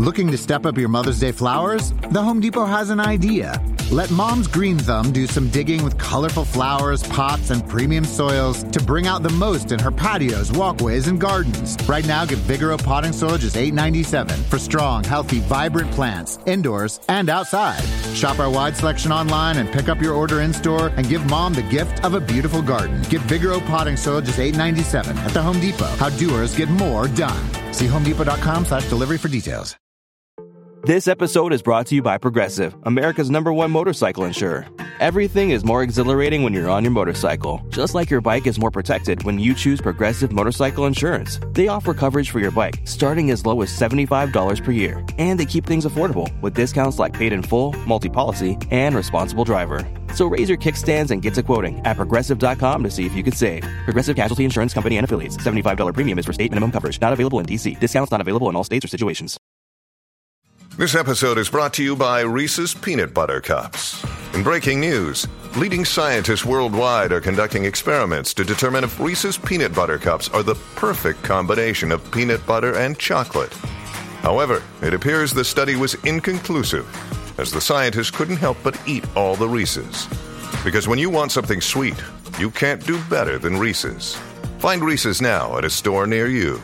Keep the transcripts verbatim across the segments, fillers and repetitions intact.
Looking to step up your Mother's Day flowers? The Home Depot has an idea. Let Mom's Green Thumb do some digging with colorful flowers, pots, and premium soils to bring out the most in her patios, walkways, and gardens. Right now, get Vigoro potting soil just eight dollars and ninety-seven cents for strong, healthy, vibrant plants, indoors and outside. Shop our wide selection online and pick up your order in-store and give Mom the gift of a beautiful garden. Get Vigoro potting soil just eight dollars and ninety-seven cents at the Home Depot. How doers get more done. See homedepot.com slash delivery for details. This episode is brought to you by Progressive, America's number one motorcycle insurer. Everything is more exhilarating when you're on your motorcycle, just like your bike is more protected when you choose Progressive Motorcycle Insurance. They offer coverage for your bike starting as low as seventy-five dollars per year, and they keep things affordable with discounts like paid in full, multi-policy, and responsible driver. So raise your kickstands and get to quoting at Progressive dot com to see if you could save. Progressive Casualty Insurance Company and Affiliates. seventy-five dollars premium is for state minimum coverage. Not available in D C. Discounts not available in all states or situations. This episode is brought to you by Reese's Peanut Butter Cups. In breaking news, leading scientists worldwide are conducting experiments to determine if Reese's Peanut Butter Cups are the perfect combination of peanut butter and chocolate. However, it appears the study was inconclusive, as the scientists couldn't help but eat all the Reese's. Because when you want something sweet, you can't do better than Reese's. Find Reese's now at a store near you.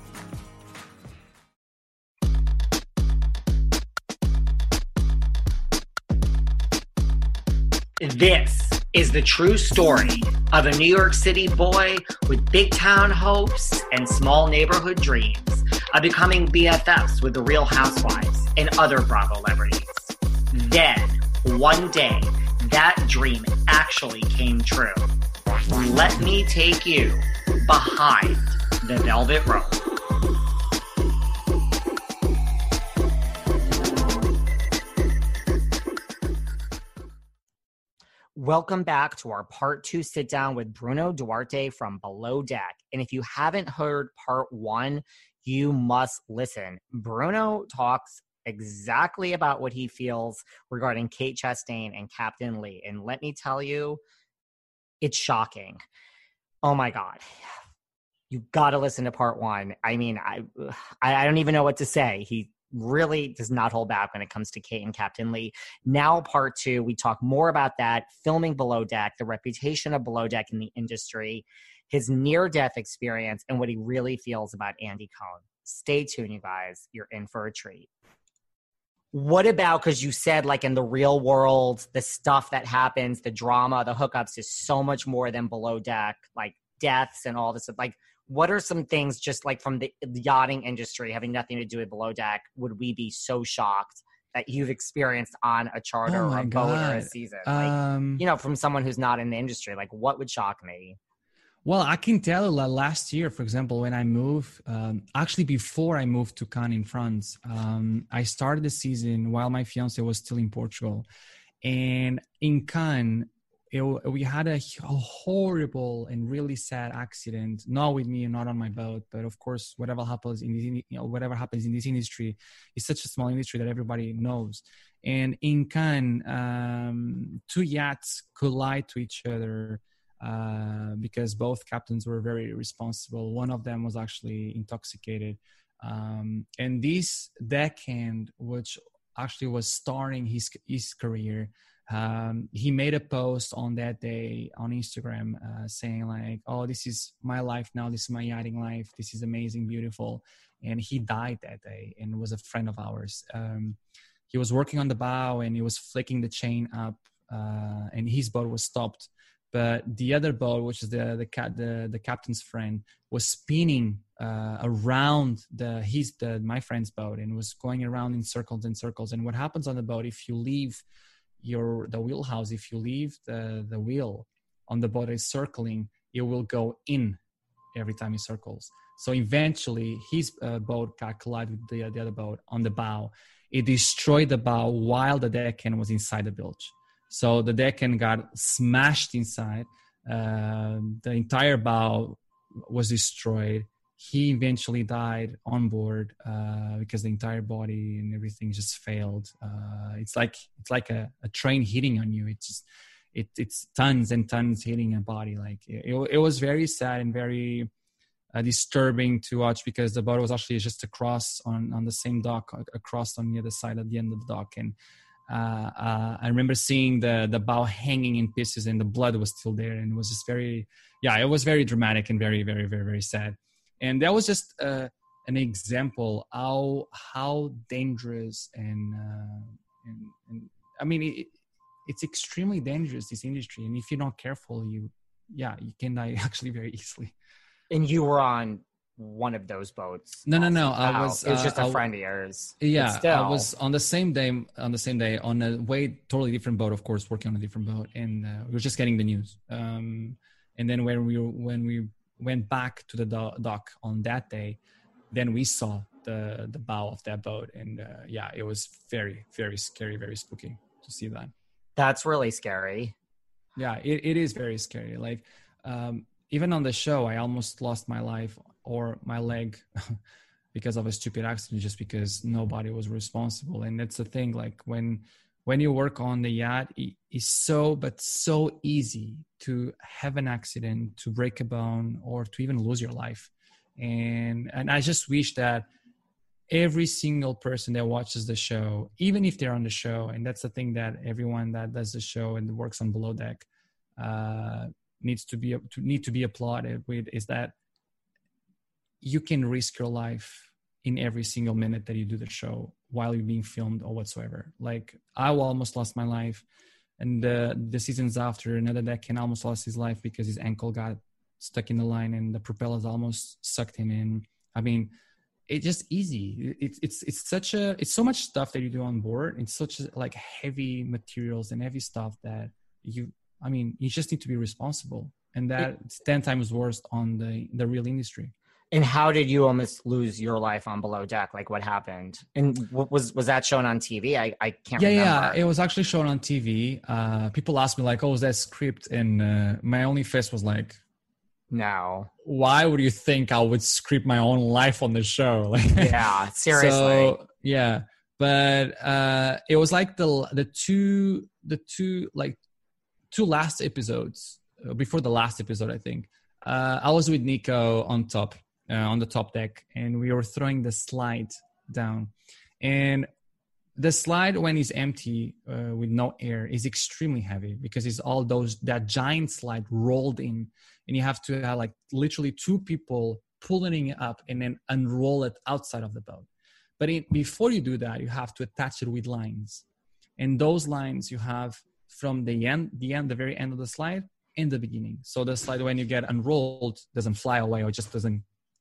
This is the true story of a New York City boy with big town hopes and small neighborhood dreams of becoming B F Fs with the Real Housewives and other Bravo celebrities. Then, one day, that dream actually came true. Let me take you behind the velvet rope. Welcome back to our part two sit down with Bruno Duarte from Below Deck. And if you haven't heard part one, you must listen. Bruno talks exactly about what he feels regarding Kate Chastain and Captain Lee. And let me tell you, it's shocking. Oh my God. You got to listen to part one. I mean, I, I don't even know what to say. He really does not hold back when it comes to Kate and Captain Lee. Now, part two, we talk more about that, filming Below Deck, the reputation of Below Deck in the industry, his near-death experience, and what he really feels about Andy Cohen. Stay tuned, you guys. You're in for a treat. What about, because you said, like, in the real world, the stuff that happens, the drama, the hookups is so much more than Below Deck, like deaths and all this. Like, what are some things just like from the yachting industry having nothing to do with Below Deck would we be so shocked that you've experienced on a charter oh or a God. boat or a season? Like, um, you know, from someone who's not in the industry, like what would shock me? Well, I can tell you that last year, for example, when I moved, um, actually before I moved to Cannes in France, um, I started the season while my fiance was still in Portugal. And in Cannes, It, we had a, a horrible and really sad accident, not with me and not on my boat, but of course, whatever happens in this, you know, whatever happens in this industry is such a small industry that everybody knows. And in Cannes, um, two yachts collide to each other uh, because both captains were very irresponsible. One of them was actually intoxicated. Um, and this deckhand, which actually was starting his his career, Um, he made a post on that day on Instagram uh, saying like, oh, this is my life now. This is my yachting life. This is amazing, beautiful. And he died that day and was a friend of ours. Um, he was working on the bow and he was flicking the chain up uh, and his boat was stopped. But the other boat, which is the the, cat, the, the captain's friend, was spinning uh, around the his the, my friend's boat and was going around in circles and circles. And what happens on the boat, if you leave your the wheelhouse, if you leave the the wheel on the boat is circling, it will go in every time it circles. So eventually his uh, boat got collided with the, the other boat on the bow. It destroyed the bow while the deckhand was inside the bilge. So the deckhand got smashed inside. Uh, the entire bow was destroyed. He eventually died on board uh, because the entire body and everything just failed. Uh, it's like it's like a, a train hitting on you. It's just it, it's tons and tons hitting a body. Like it, it was very sad and very uh, disturbing to watch because the boat was actually just across on, on the same dock, across on the other side at the end of the dock. And uh, uh, I remember seeing the, the bow hanging in pieces and the blood was still there. And it was just very, yeah, it was very dramatic and very, very, very, very sad. And that was just uh, an example how, how dangerous and, uh, and, and I mean, it, it's extremely dangerous, this industry. And if you're not careful, you, yeah, you can die actually very easily. And you were on one of those boats. No, no, no. Wow. I was. It was just uh, a friend of yours. Yeah, I was on the same day. On the same day, on a way totally different boat, of course, working on a different boat, and uh, we were just getting the news. Um, and then when we when we went back to the do- dock on that day, then we saw the the bow of that boat, and uh, yeah, it was very, very scary, very spooky to see that. That's really scary. Yeah, it, it is very scary. Like, um, even on the show, I almost lost my life or my leg because of a stupid accident, just because nobody was responsible. And that's the thing, like when, when you work on the yacht, it, it's so, but so easy to have an accident, to break a bone, or to even lose your life. And, and I just wish that every single person that watches the show, even if they're on the show, and that's the thing that everyone that does the show and works on Below Deck uh, needs to be to need to be applauded with, is that you can risk your life in every single minute that you do the show while you're being filmed or whatsoever. Like, I almost lost my life, and the the seasons after, another deckhan almost lost his life because his ankle got stuck in the line and the propellers almost sucked him in. I mean, it's just easy. It's it's it's such a it's so much stuff that you do on board. It's such a, like heavy materials and heavy stuff that you. I mean, you just need to be responsible, and that's ten times worse on the the real industry. And how did you almost lose your life on Below Deck? Like, what happened? And what was was that shown on T V? I I can't. Yeah, remember. yeah, it was actually shown on T V. Uh, people asked me like, "Oh, is that script?" And uh, my only face was like, no. Why would you think I would script my own life on the show? Like, yeah, seriously. So, yeah, but uh, it was like the the two the two like two last episodes uh, before the last episode. I think uh, I was with Nico on top uh, on the top deck, and we were throwing the slide down, and the slide when it's empty uh, with no air is extremely heavy because it's all those that giant slide rolled in. And you have to have like literally two people pulling it up and then unroll it outside of the boat. But it, before you do that, you have to attach it with lines. And those lines you have from the end, the end, the very end of the slide and the beginning. So the slide, when you get unrolled, doesn't fly away or just doesn't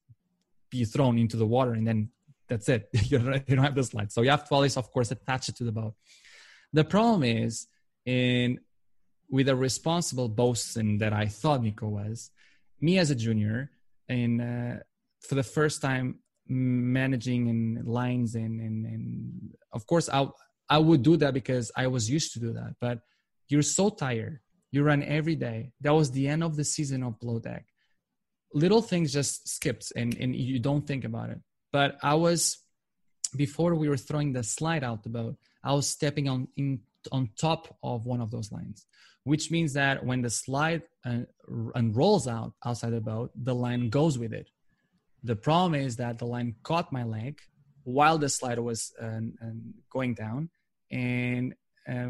be thrown into the water. And then that's it. you don't have the slide. So you have to always, of course, attach it to the boat. The problem is in... with a responsible bosun that I thought Nico was, me as a junior, and uh, for the first time managing and lines and, and and of course I I would do that because I was used to do that. But you're so tired, you run every day. That was the end of the season of Below Deck. Little things just skipped and and you don't think about it. But I was, before we were throwing the slide out the boat, I was stepping on in on top of one of those lines, which means that when the slide uh, unrolls out outside the boat, the line goes with it. The problem is that the line caught my leg while the slide was uh, uh, going down. And uh,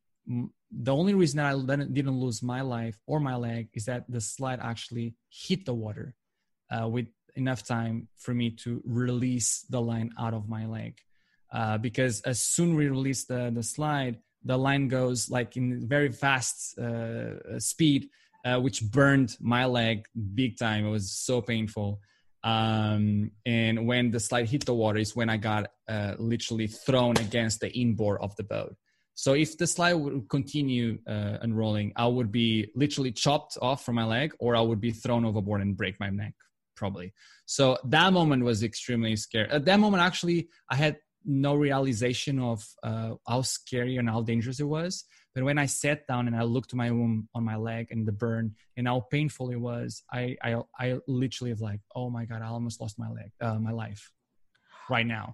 the only reason that I didn't lose my life or my leg is that the slide actually hit the water uh, with enough time for me to release the line out of my leg. Uh, because as soon we release the, the slide, the line goes like in very fast uh, speed, uh, which burned my leg big time. It was so painful. Um, and when the slide hit the water is when I got uh, literally thrown against the inboard of the boat. So if the slide would continue uh, unrolling, I would be literally chopped off from my leg, or I would be thrown overboard and break my neck, probably. So that moment was extremely scary. At that moment, actually, I had no realization of uh, how scary and how dangerous it was. But when I sat down and I looked to my wound on my leg and the burn and how painful it was, I I, I literally was like, oh my God, I almost lost my leg, uh, my life right now.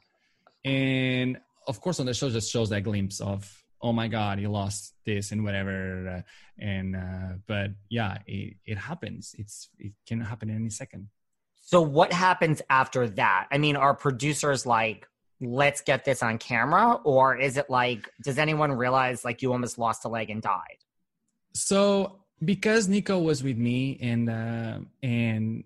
And of course on the show just shows that glimpse of, oh my God, he lost this and whatever. Uh, and, uh, but yeah, it, it happens. It's, it can happen in any second. So what happens after that? I mean, are producers like, let's get this on camera? Or is it like, does anyone realize like you almost lost a leg and died? So because Nico was with me and, uh, and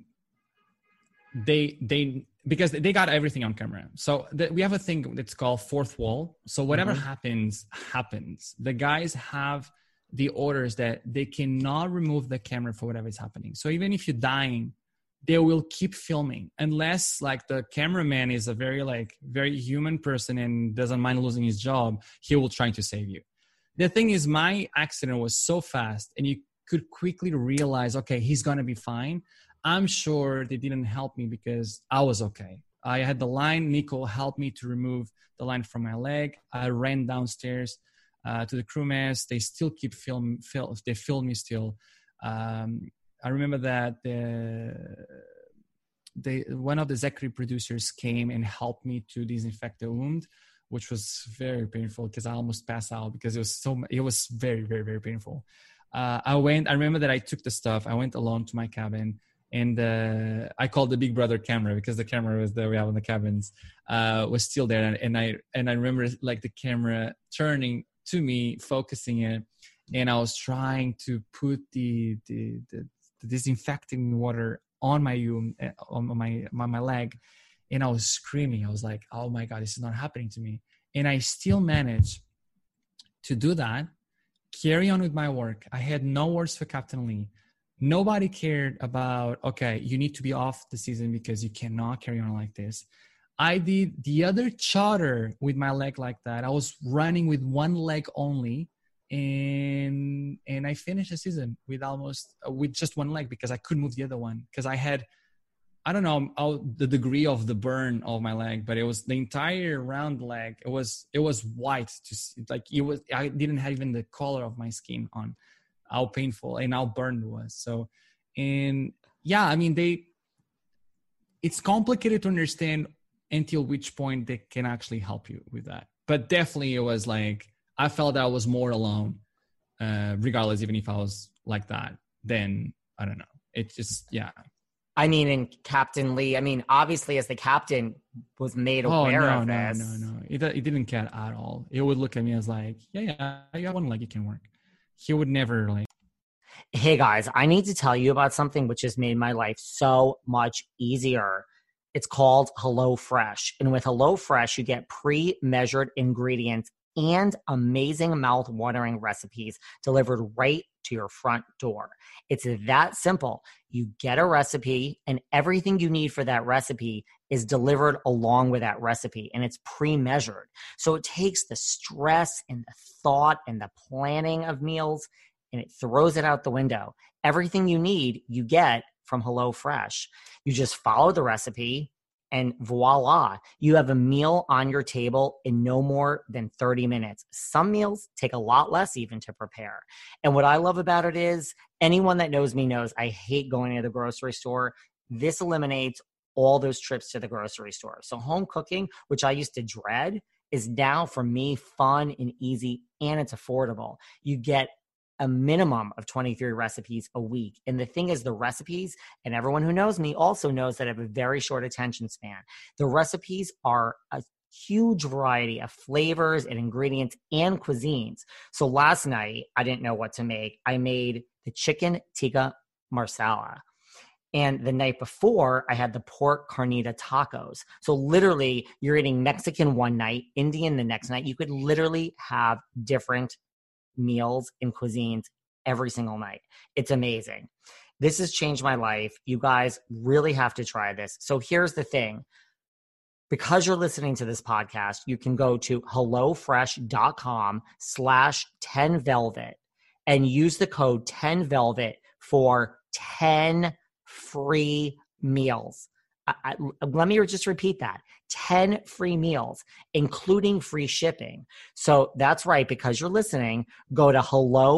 they, they, because they got everything on camera. So the, we have a thing that's called fourth wall. So whatever mm-hmm. happens, happens. The guys have the orders that they cannot remove the camera for whatever is happening. So even if you're dying, they will keep filming unless like the cameraman is a very like very human person and doesn't mind losing his job. He will try to save you. The thing is, my accident was so fast and you could quickly realize, okay, he's going to be fine. I'm sure they didn't help me because I was okay. I had the line. Nico helped me to remove the line from my leg. I ran downstairs uh, to the crew mess. They still keep film, film they film me still. Um, I remember that the, they, one of the executive producers came and helped me to disinfect the wound, which was very painful because I almost passed out because it was so, it was very, very, very painful. Uh, I went, I remember that I took the stuff. I went alone to my cabin and uh, I called the Big Brother camera because the camera was that we have in the cabins uh, was still there. And, and I, and I remember like the camera turning to me, focusing it. And I was trying to put the, the, the, the disinfecting water on my on my, my my leg, and I was screaming. I was like, "Oh my God, this is not happening to me!" And I still managed to do that, carry on with my work. I had no words for Captain Lee. Nobody cared about, okay, you need to be off the season because you cannot carry on like this. I did the other charter with my leg like that. I was running with one leg only. And and I finished the season with almost uh, with just one leg because I couldn't move the other one because I had I don't know how, the degree of the burn of my leg, but it was the entire round leg. It was it was white, just like it was. I didn't have even the color of my skin on. How painful and how burned it was. So, and yeah, I mean they. It's complicated to understand until which point they can actually help you with that. But definitely, it was like. I felt I was more alone, uh, regardless, even if I was like that, then I don't know. It just, yeah. I mean, and Captain Lee, I mean, obviously as the captain was made aware oh, no, of no, this. No, no, no. It, it didn't care at all. It would look at me as like, yeah, yeah, I got one leg, it can work. He would never like. Hey guys, I need to tell you about something which has made my life so much easier. It's called HelloFresh. And with HelloFresh, you get pre-measured ingredients and amazing mouth-watering recipes delivered right to your front door. It's that simple. You get a recipe and everything you need for that recipe is delivered along with that recipe, and it's pre-measured. So it takes the stress and the thought and the planning of meals and it throws it out the window. Everything you need, you get from HelloFresh. You just follow the recipe, and voila, you have a meal on your table in no more than thirty minutes. Some meals take a lot less even to prepare. And what I love about it is anyone that knows me knows I hate going to the grocery store. This eliminates all those trips to the grocery store. So home cooking, which I used to dread, is now for me fun and easy, and it's affordable. You get a minimum of twenty-three recipes a week. And the thing is, the recipes, and everyone who knows me also knows that I have a very short attention span. The recipes are a huge variety of flavors and ingredients and cuisines. So last night, I didn't know what to make. I made the chicken tikka marsala. And the night before, I had the pork carnita tacos. So literally, you're eating Mexican one night, Indian the next night. You could literally have different meals and cuisines every single night. It's amazing. This has changed my life. You guys really have to try this. So here's the thing. Because you're listening to this podcast, you can go to HelloFresh.com slash 10velvet and use the code ten velvet for ten free meals. I, I, let me just repeat that. ten free meals, including free shipping. So that's right. Because you're listening, go to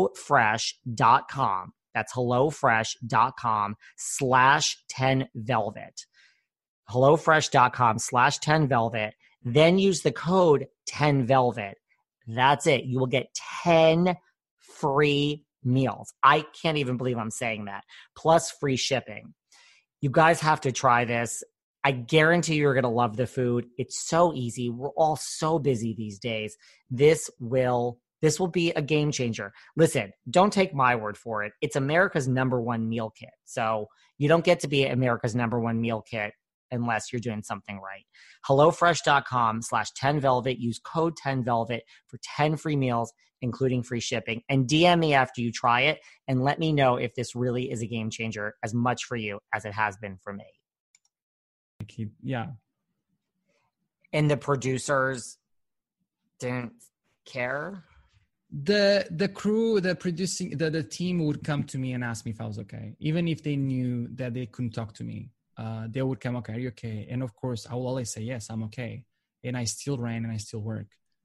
HelloFresh.com. That's HelloFresh.com slash 10velvet. HelloFresh.com slash 10velvet. Then use the code ten velvet. That's it. You will get ten free meals. I can't even believe I'm saying that. Plus free shipping. You guys have to try this. I guarantee you're going to love the food. It's so easy. We're all so busy these days. This will this will be a game changer. Listen, don't take my word for it. It's America's number one meal kit. So you don't get to be America's number one meal kit unless you're doing something right. HelloFresh.com slash 10Velvet. Use code ten velvet for ten free meals, including free shipping. And D M me after you try it and let me know if this really is a game changer as much for you as it has been for me. Yeah. And the producers didn't care? The the crew, the producing, the, the team would come to me and ask me if I was okay. Even if they knew that they couldn't talk to me, uh, they would come, okay, are you okay? And of course, I will always say, yes, I'm okay. And I still ran and I still work.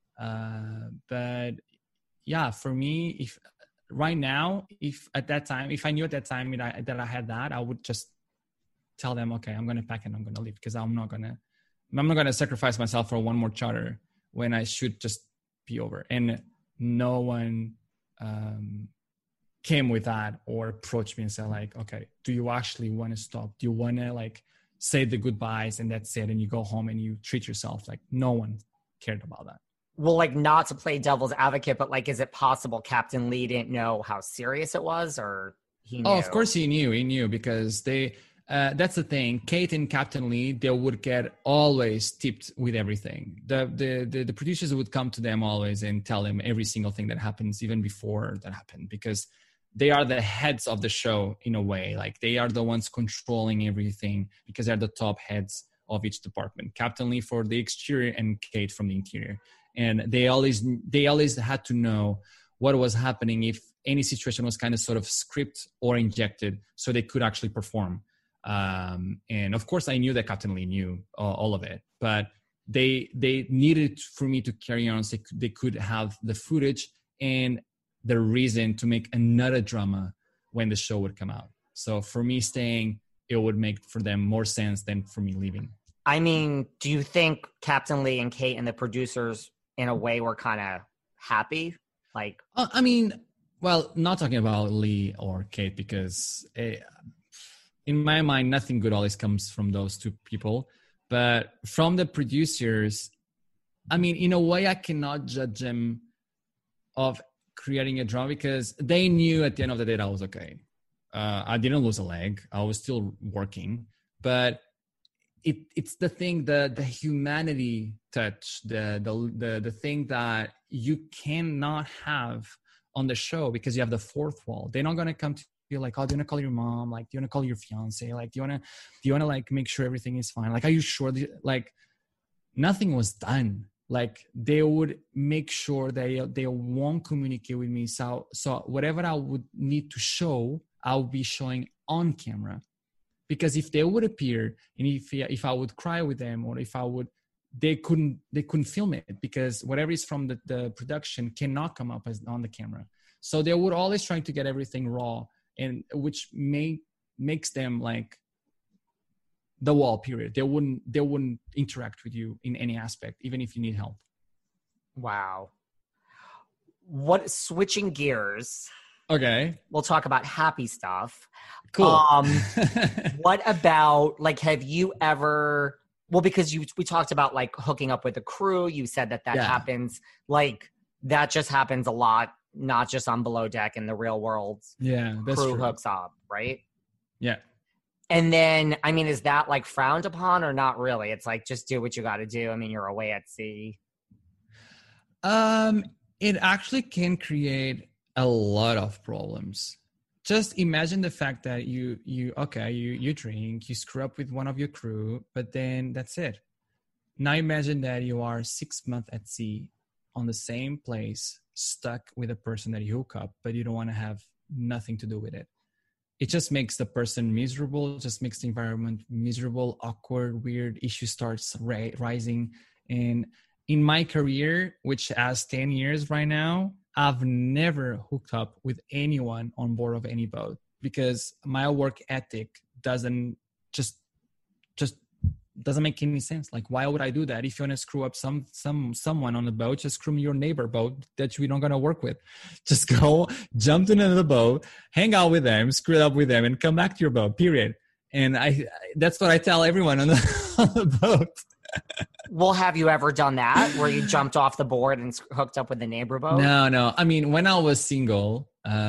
Uh, but yeah, for me, if right now, if at that time, if I knew at that time that I, that I had that, I would just tell them, okay, I'm going to pack and I'm going to leave because I'm not going to, I'm not going to sacrifice myself for one more charter when I should just be over. And no one um, came with that or approached me and said like, okay, do you actually want to stop? Do you want to like say the goodbyes and that's it? And you go home and you treat yourself. Like no one cared about that. Well, like not to play devil's advocate, but like, is it possible Captain Lee didn't know how serious it was or he knew? Oh, of course he knew. He knew because they, Uh, that's the thing. Kate and Captain Lee, they would get always tipped with everything. The, the the the producers would come to them always and tell them every single thing that happens, even before that happened, because they are the heads of the show in a way. Like they are the ones controlling everything because they're the top heads of each department. Captain Lee for the exterior and Kate from the interior, and they always they always had to know what was happening if any situation was kind of sort of scripted or injected, so they could actually perform. Um, and of course I knew that Captain Lee knew uh, all of it, but they, they needed for me to carry on so they could, they could have the footage and the reason to make another drama when the show would come out. So for me staying, it would make for them more sense than for me leaving. I mean, do you think Captain Lee and Kate and the producers in a way were kind of happy? Like, uh, I mean, well, not talking about Lee or Kate because it, in my mind, nothing good always comes from those two people. But from the producers, I mean, in a way, I cannot judge them of creating a drama because they knew at the end of the day that I was okay. Uh, I didn't lose a leg. I was still working. But it, it's the thing, the the humanity touch, the, the the the thing that you cannot have on the show because you have the fourth wall. They're not going to come to you're like, oh, do you want to call your mom? Like, do you want to call your fiance? Like, do you want to, do you want to like make sure everything is fine? Like, are you sure? Like, nothing was done. Like, they would make sure they they won't communicate with me. So, so whatever I would need to show, I'll be showing on camera. Because if they would appear, and if if I would cry with them, or if I would, they couldn't they couldn't film it because whatever is from the, the production cannot come up as on the camera. So they would always try to get everything raw. And which may makes them like the wall period. They wouldn't they wouldn't interact with you in any aspect, even if you need help. Wow. What switching gears? Okay. We'll talk about happy stuff. Cool. Um, what about like have you ever well, because you we talked about like hooking up with the crew, you said that that yeah. happens like that just happens a lot. Not just on Below Deck in the real world. Yeah, that's crew true. Hooks up, right? Yeah. And then, I mean, is that like frowned upon or not really? It's like, just do what you got to do. I mean, you're away at sea. Um, it actually can create a lot of problems. Just imagine the fact that you, you okay, you, you drink, you screw up with one of your crew, but then that's it. Now imagine that you are six months at sea on the same place, stuck with a person that you hook up, but you don't want to have nothing to do with it. It just makes the person miserable, just makes the environment miserable, awkward, weird, issue starts ri- rising. And in my career, which has ten years right now, I've never hooked up with anyone on board of any boat because my work ethic doesn't just, just doesn't make any sense. Like, why would I do that? If you want to screw up some some someone on the boat, just screw your neighbor boat that we don't gonna work with. Just go, jump into the boat, hang out with them, screw it up with them, and come back to your boat. Period. And I that's what I tell everyone on the, on the boat. Well, have you ever done that where you jumped off the board and hooked up with the neighbor boat? No, no. I mean, when I was single,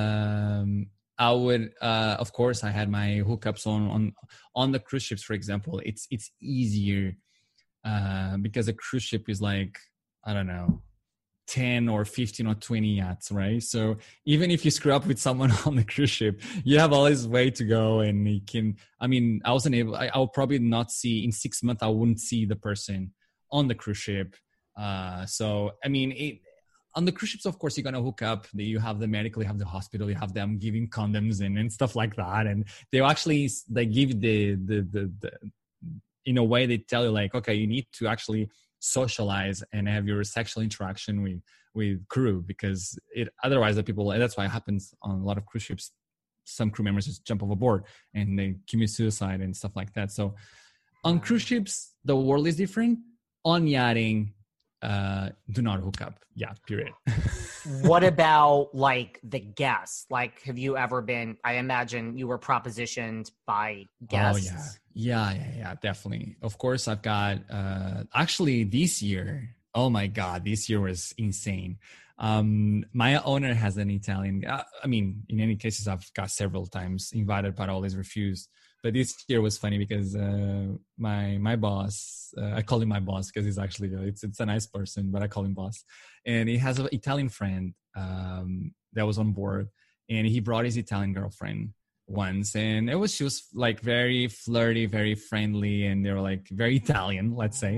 um, I would, uh, of course, I had my hookups on, on, on the cruise ships, for example. It's, it's easier uh, because a cruise ship is like, I don't know, ten or fifteen or twenty yachts, right? So even if you screw up with someone on the cruise ship, you have all this way to go, and you can, I mean, I wasn't able, I, I'll probably not see, in six months, I wouldn't see the person on the cruise ship. Uh, so, I mean, it, on the cruise ships, of course, you're going to hook up. You have the medical, you have the hospital, you have them giving condoms and, and stuff like that. And they actually, they give the, the, the, the, in a way, they tell you like, okay, you need to actually socialize and have your sexual interaction with, with crew, because it, otherwise the people, that's why it happens on a lot of cruise ships. Some crew members just jump overboard and they commit suicide and stuff like that. So on cruise ships, the world is different. On yachting, uh, do not hook up. Yeah, period. What about like the guests? Like, have you ever been, I imagine you were propositioned by guests. Oh, yeah. Yeah, yeah, yeah, definitely. Of course, I've got, uh, actually this year, oh my God, this year was insane. Um, my owner has an Italian, uh, I mean, in any cases, I've got several times invited, but always refused. But this year was funny because uh, my my boss, uh, I call him my boss because he's actually, it's it's a nice person, but I call him boss. And he has an Italian friend um, that was on board, and he brought his Italian girlfriend once, and it was, she was like very flirty, very friendly, and they were like very Italian, let's say.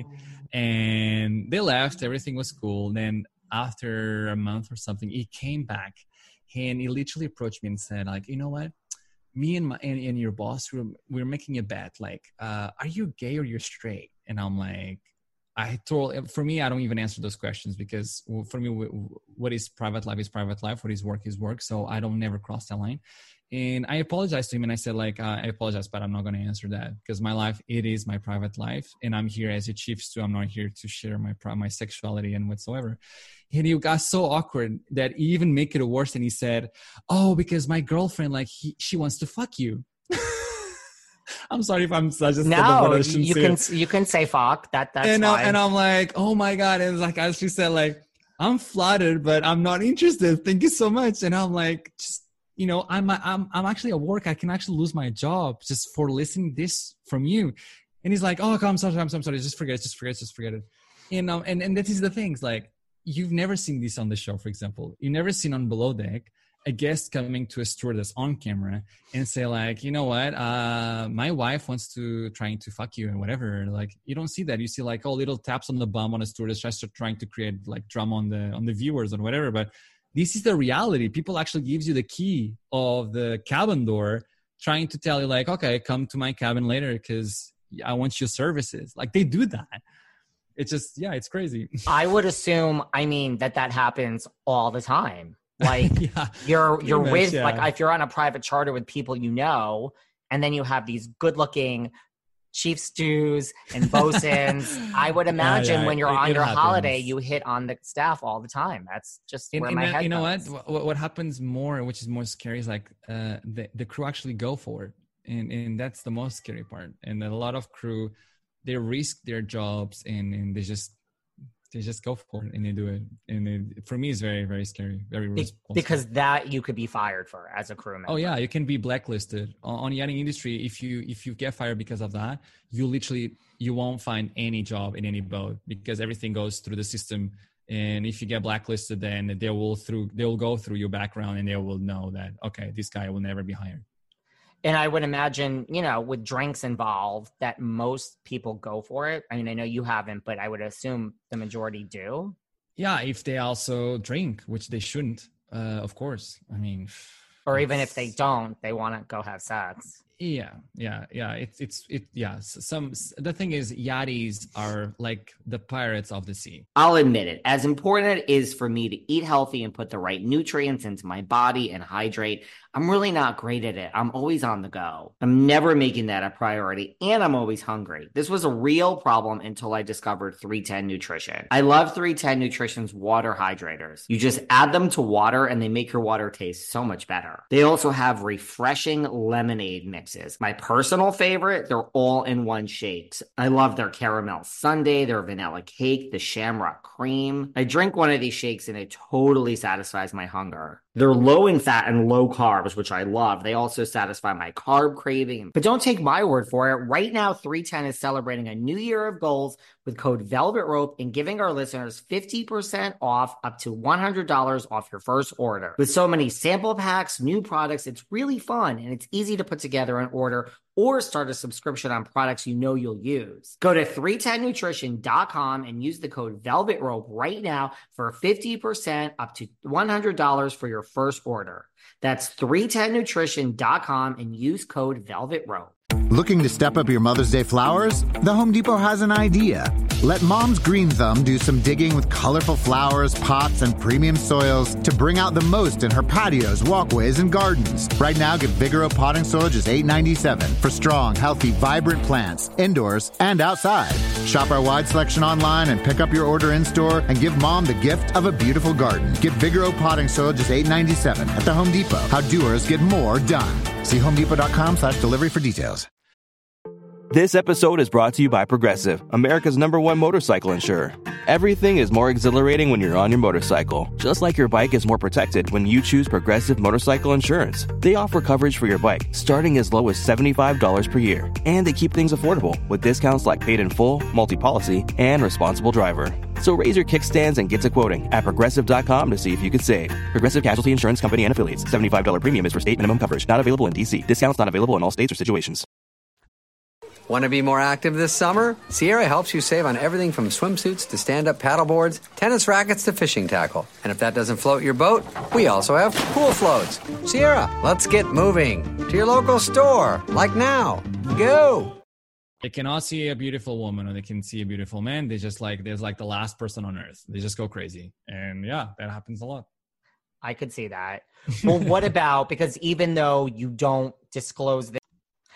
And they left, everything was cool. Then after a month or something, he came back and he literally approached me and said like, you know what? Me and my and, and your boss, we we're, we we're making a bet. Like, uh, are you gay or you're straight? And I'm like, I told, for me, I don't even answer those questions because for me, what is private life is private life. What is work is work. So I don't never cross that line. And I apologized to him and I said like, uh, I apologize, but I'm not going to answer that because my life, it is my private life. And I'm here as a chief too. I'm not here to share my my sexuality and whatsoever. And he got so awkward that he even make it worse. And he said, oh, because my girlfriend, like he, she wants to fuck you. I'm sorry if I'm such a no, you can, you can say fuck that. That's and, fine. Uh, and I'm like, oh my God. And like, as she said, like, I'm flattered, but I'm not interested. Thank you so much. And I'm like, just, you know, I'm, I'm, I'm actually at work. I can actually lose my job just for listening this from you. And he's like, oh, I'm sorry. I'm sorry. I'm sorry. Just forget it. Just forget it. Just forget it. You know, and, and that is the things like, you've never seen this on the show, for example. You've never seen on Below Deck a guest coming to a stewardess on camera and say like, you know what, uh, my wife wants to trying to fuck you and whatever. Like, you don't see that. You see like, oh, little taps on the bum on a stewardess just trying to create like drama on the on the viewers or whatever. But this is the reality. People actually gives you the key of the cabin door, trying to tell you like, okay, come to my cabin later because I want your services. Like they do that. It's just, yeah, it's crazy. I would assume, I mean, that that happens all the time. Like yeah, you're, you're much, with, yeah. like if you're on a private charter with people you know, and then you have these good looking chief stews and bosuns. I would imagine yeah, yeah, when you're it, on it your happens. holiday, you hit on the staff all the time. That's just in, where in my the, head You know goes. what? what? What happens more, which is more scary, is like uh, the, the crew actually go for it. And, and that's the most scary part. And a lot of crew, they risk their jobs and, and they just they just go for it and they do it. And it, for me, it's very, very scary. Very responsible. Because that you could be fired for as a crew member. Oh yeah, you can be blacklisted on, on the yachting industry. If you if you get fired because of that, you literally you won't find any job in any boat because everything goes through the system. And if you get blacklisted, then they will through they will go through your background and they will know that okay, this guy will never be hired. And I would imagine, you know, with drinks involved, that most people go for it. I mean, I know you haven't, but I would assume the majority do. Yeah, if they also drink, which they shouldn't, uh, of course. I mean, or even if they don't, they want to go have sex. Yeah, yeah, yeah. It's it's it. Yeah. Some the thing is, yachties are like the pirates of the sea. I'll admit it. As important it is for me to eat healthy and put the right nutrients into my body and hydrate, I'm really not great at it. I'm always on the go. I'm never making that a priority, and I'm always hungry. This was a real problem until I discovered three ten Nutrition. I love three ten Nutrition's water hydrators. You just add them to water and they make your water taste so much better. They also have refreshing lemonade mixes. My personal favorite, they're all in one shakes. I love their caramel sundae, their vanilla cake, the shamrock cream. I drink one of these shakes and it totally satisfies my hunger. They're low in fat and low carbs, which I love. They also satisfy my carb craving. But don't take my word for it. Right now, three ten is celebrating a new year of goals with code Velvet Rope and giving our listeners fifty percent off up to one hundred dollars off your first order. With so many sample packs, new products, it's really fun and it's easy to put together an order or start a subscription on products you know you'll use. Go to three ten nutrition dot com and use the code Velvet Rope right now for fifty percent up to one hundred dollars for your first order. That's three ten nutrition dot com and use code Velvet Rope. Looking to step up your Mother's Day flowers? The Home Depot has an idea. Let Mom's Green Thumb do some digging with colorful flowers, pots, and premium soils to bring out the most in her patios, walkways, and gardens. Right now, get Vigoro potting soil just eight ninety-seven for strong, healthy, vibrant plants, indoors and outside. Shop our wide selection online and pick up your order in-store and give Mom the gift of a beautiful garden. Get Vigoro potting soil just eight ninety-seven at the Home Depot. How doers get more done. See homedepot.com slash delivery for details. This episode is brought to you by Progressive, America's number one motorcycle insurer. Everything is more exhilarating when you're on your motorcycle, just like your bike is more protected when you choose Progressive Motorcycle Insurance. They offer coverage for your bike, starting as low as seventy-five dollars per year. And they keep things affordable, with discounts like paid in full, multi-policy, and responsible driver. So raise your kickstands and get to quoting at Progressive dot com to see if you could save. Progressive Casualty Insurance Company and Affiliates. seventy-five dollars premium is for state minimum coverage. Not available in D C. Discounts not available in all states or situations. Want to be more active this summer? Sierra helps you save on everything from swimsuits to stand-up paddleboards, tennis rackets to fishing tackle. And if that doesn't float your boat, we also have pool floats. Sierra, let's get moving to your local store, like now. Go! They cannot see a beautiful woman or they can see a beautiful man. They just like, there's like the last person on earth. They just go crazy. And yeah, that happens a lot. I could see that. Well, what about, because even though you don't disclose this,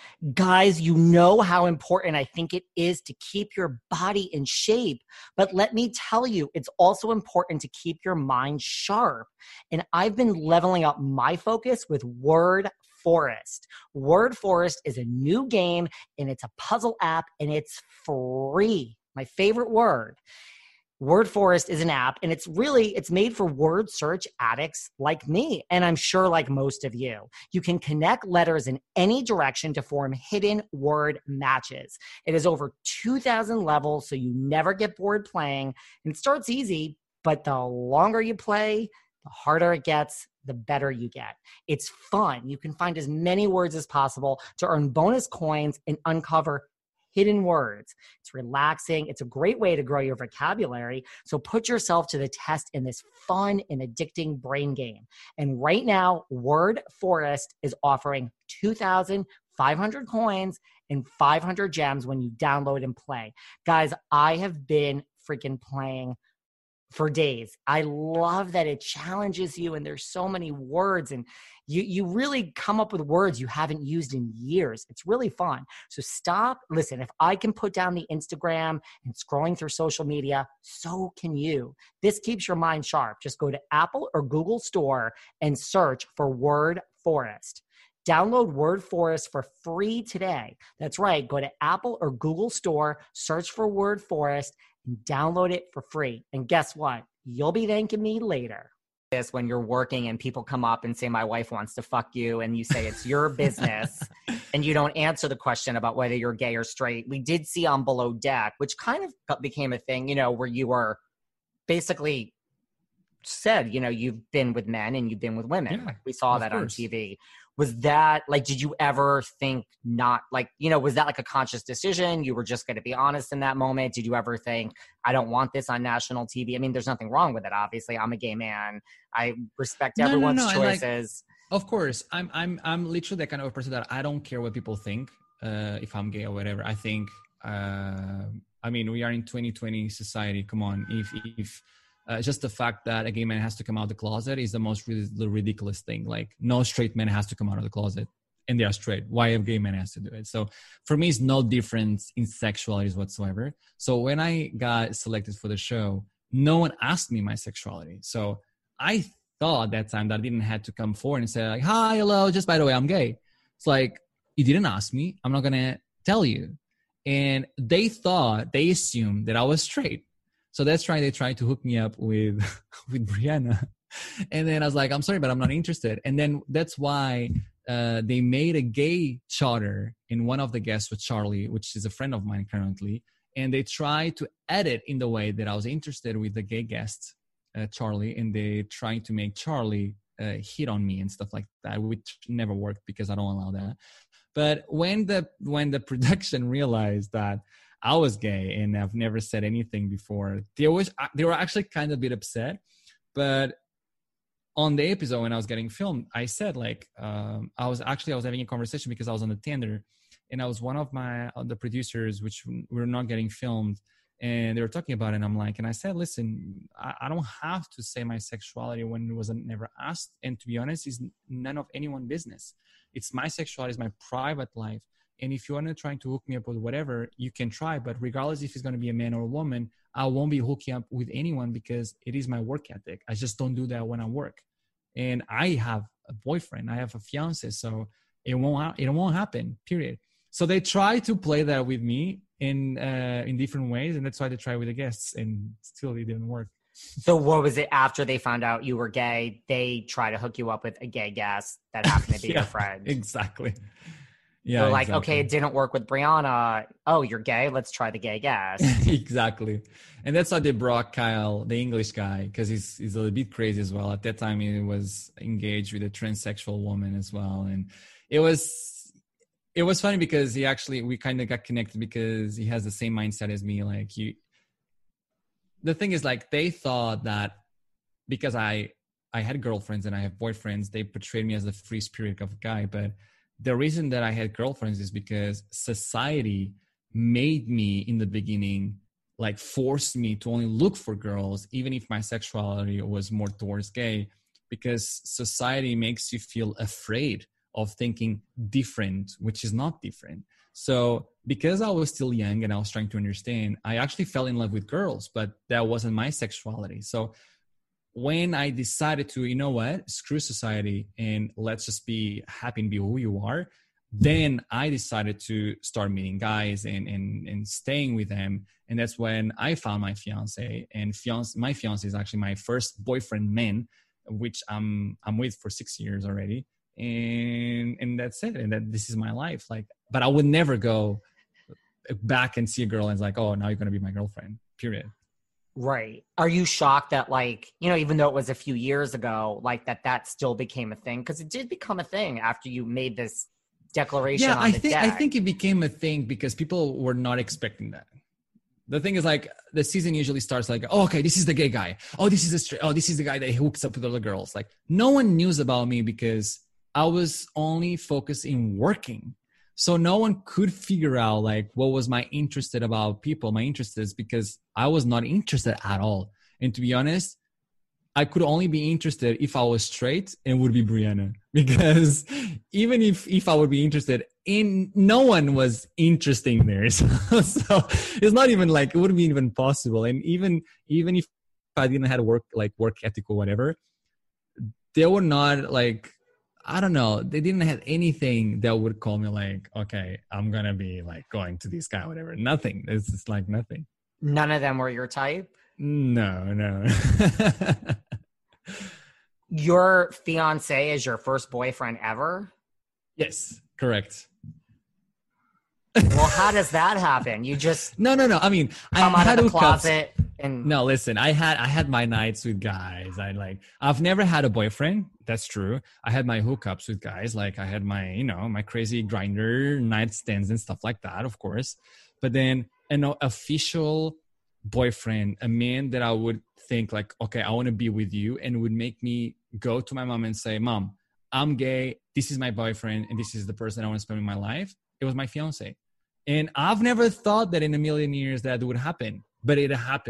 guys, you know how important I think it is to keep your body in shape. But let me tell you, it's also important to keep your mind sharp. And I've been leveling up my focus with Word Forest. Word Forest is a new game and it's a puzzle app and it's free. My favorite word. Word Forest is an app, and it's really, it's made for word search addicts like me, and I'm sure like most of you. You can connect letters in any direction to form hidden word matches. It is over two thousand levels, so you never get bored playing. And it starts easy, but the longer you play, the harder it gets, the better you get. It's fun. You can find as many words as possible to earn bonus coins and uncover hidden words. It's relaxing. It's a great way to grow your vocabulary. So put yourself to the test in this fun and addicting brain game. And right now, Word Forest is offering two thousand five hundred coins and five hundred gems when you download and play. Guys, I have been freaking playing for days. I love that it challenges you and there's so many words and you you really come up with words you haven't used in years. It's really fun. So stop. Listen, if I can put down the Instagram and scrolling through social media, so can you. This keeps your mind sharp. Just go to Apple or Google Store and search for Word Forest. Download Word Forest for free today. That's right. Go to Apple or Google Store, search for Word Forest, and download it for free. And guess what? You'll be thanking me later. This when you're working and people come up and say, my wife wants to fuck you, and you say it's your business, and you don't answer the question about whether you're gay or straight. We did see on Below Deck, which kind of became a thing, you know, where you were basically said, you know, you've been with men and you've been with women. Yeah, we saw that course. On T V. Was that like, did you ever think not like, you know, was that like a conscious decision? You were just going to be honest in that moment. Did you ever think, I don't want this on national T V? I mean, there's nothing wrong with it. Obviously, I'm a gay man. I respect no, everyone's no, no. choices. Like, of course, I'm, I'm, I'm literally the kind of person that I don't care what people think. Uh, if I'm gay or whatever, I think, uh, I mean, we are in twenty twenty society. Come on. If, if Uh, just the fact that a gay man has to come out of the closet is the most ri- the ridiculous thing. Like, no straight man has to come out of the closet and they are straight. Why a gay man has to do it? So for me, it's no difference in sexualities whatsoever. So when I got selected for the show, no one asked me my sexuality. So I thought that time that I didn't have to come forward and say like, hi, hello, just by the way, I'm gay. It's like, you didn't ask me. I'm not going to tell you. And they thought, they assumed that I was straight. So that's why they tried to hook me up with, with Brianna. And then I was like, I'm sorry, but I'm not interested. And then that's why uh, they made a gay charter, and one of the guests was Charlie, which is a friend of mine currently. And they tried to edit in the way that I was interested with the gay guest, uh, Charlie. And they tried to make Charlie uh, hit on me and stuff like that, which never worked because I don't allow that. But when the when the production realized that I was gay and I've never said anything before, they was they were actually kind of a bit upset. But on the episode when I was getting filmed, I said like um, I was actually I was having a conversation because I was on the tender, and I was one of my uh, the producers which were not getting filmed, and they were talking about it. And I'm like, and I said, listen, I, I don't have to say my sexuality when it wasn't never asked. And to be honest, it's none of anyone's business. It's my sexuality, it's my private life. And if you want to try to hook me up with whatever, you can try. But regardless if it's going to be a man or a woman, I won't be hooking up with anyone because it is my work ethic. I just don't do that when I work. And I have a boyfriend. I have a fiance. So it won't, ha- it won't happen, period. So they try to play that with me in uh, in different ways. And that's why they try with the guests. And still it didn't work. So what was it after they found out you were gay? They try to hook you up with a gay guest that happened to be yeah, your friend. Exactly. Yeah. They're like, exactly. okay, it didn't work with Brianna. Oh, you're gay? Let's try the gay guest. Exactly. And that's why they brought Kyle, the English guy, because he's he's a little bit crazy as well. At that time, he was engaged with a transsexual woman as well. And it was it was funny because he actually, we kind of got connected because he has the same mindset as me. Like you, the thing is like, they thought that because I, I had girlfriends and I have boyfriends, they portrayed me as a free spirit of a guy. But the reason that I had girlfriends is because society made me in the beginning, like forced me to only look for girls, even if my sexuality was more towards gay, because society makes you feel afraid of thinking different, which is not different. So because I was still young and I was trying to understand, I actually fell in love with girls, but that wasn't my sexuality. So when I decided to, you know what, screw society and let's just be happy and be who you are, then I decided to start meeting guys and and and staying with them. And that's when I found my fiance. And fiance, my fiance is actually my first boyfriend man, which I'm I'm with for six years already. And and that's it. And that this is my life. Like, but I would never go back and see a girl and it's like, oh, now you're gonna be my girlfriend. Period. Right. Are you shocked that, like, you know, even though it was a few years ago, like that that still became a thing? Because it did become a thing after you made this declaration. Yeah, on I the think deck. I think it became a thing because people were not expecting that. The thing is, like, the season usually starts like, oh, okay, this is the gay guy. Oh, this is the straight. Oh, this is the guy that hooks up with other girls. Like, no one knew about me because I was only focused in working. So no one could figure out like what was my interest about people. My interest is because I was not interested at all. And to be honest, I could only be interested if I was straight and would be Brianna. Because even if, if I would be interested in, no one was interesting there. So, so it's not even like, it wouldn't be even possible. And even, even if I didn't have work, like work ethic or whatever, they were not like, I don't know. They didn't have anything that would call me like, okay, I'm going to be like going to this guy, whatever. Nothing. It's just like nothing. None of them were your type? No, no. Your fiance is your first boyfriend ever? Yes, correct. Well, how does that happen? You just no, no, no. I mean, come I out had of the hookups. closet and No, listen. I had I had my nights with guys. I like. I've never had a boyfriend. That's true. I had my hookups with guys. Like I had my, you know, my crazy grinder nightstands and stuff like that, of course. But then an official boyfriend, a man that I would think like, okay, I want to be with you, and would make me go to my mom and say, Mom, I'm gay. This is my boyfriend, and this is the person I want to spend my life. It was my fiance. And I've never thought that in a million years that would happen, but it happened.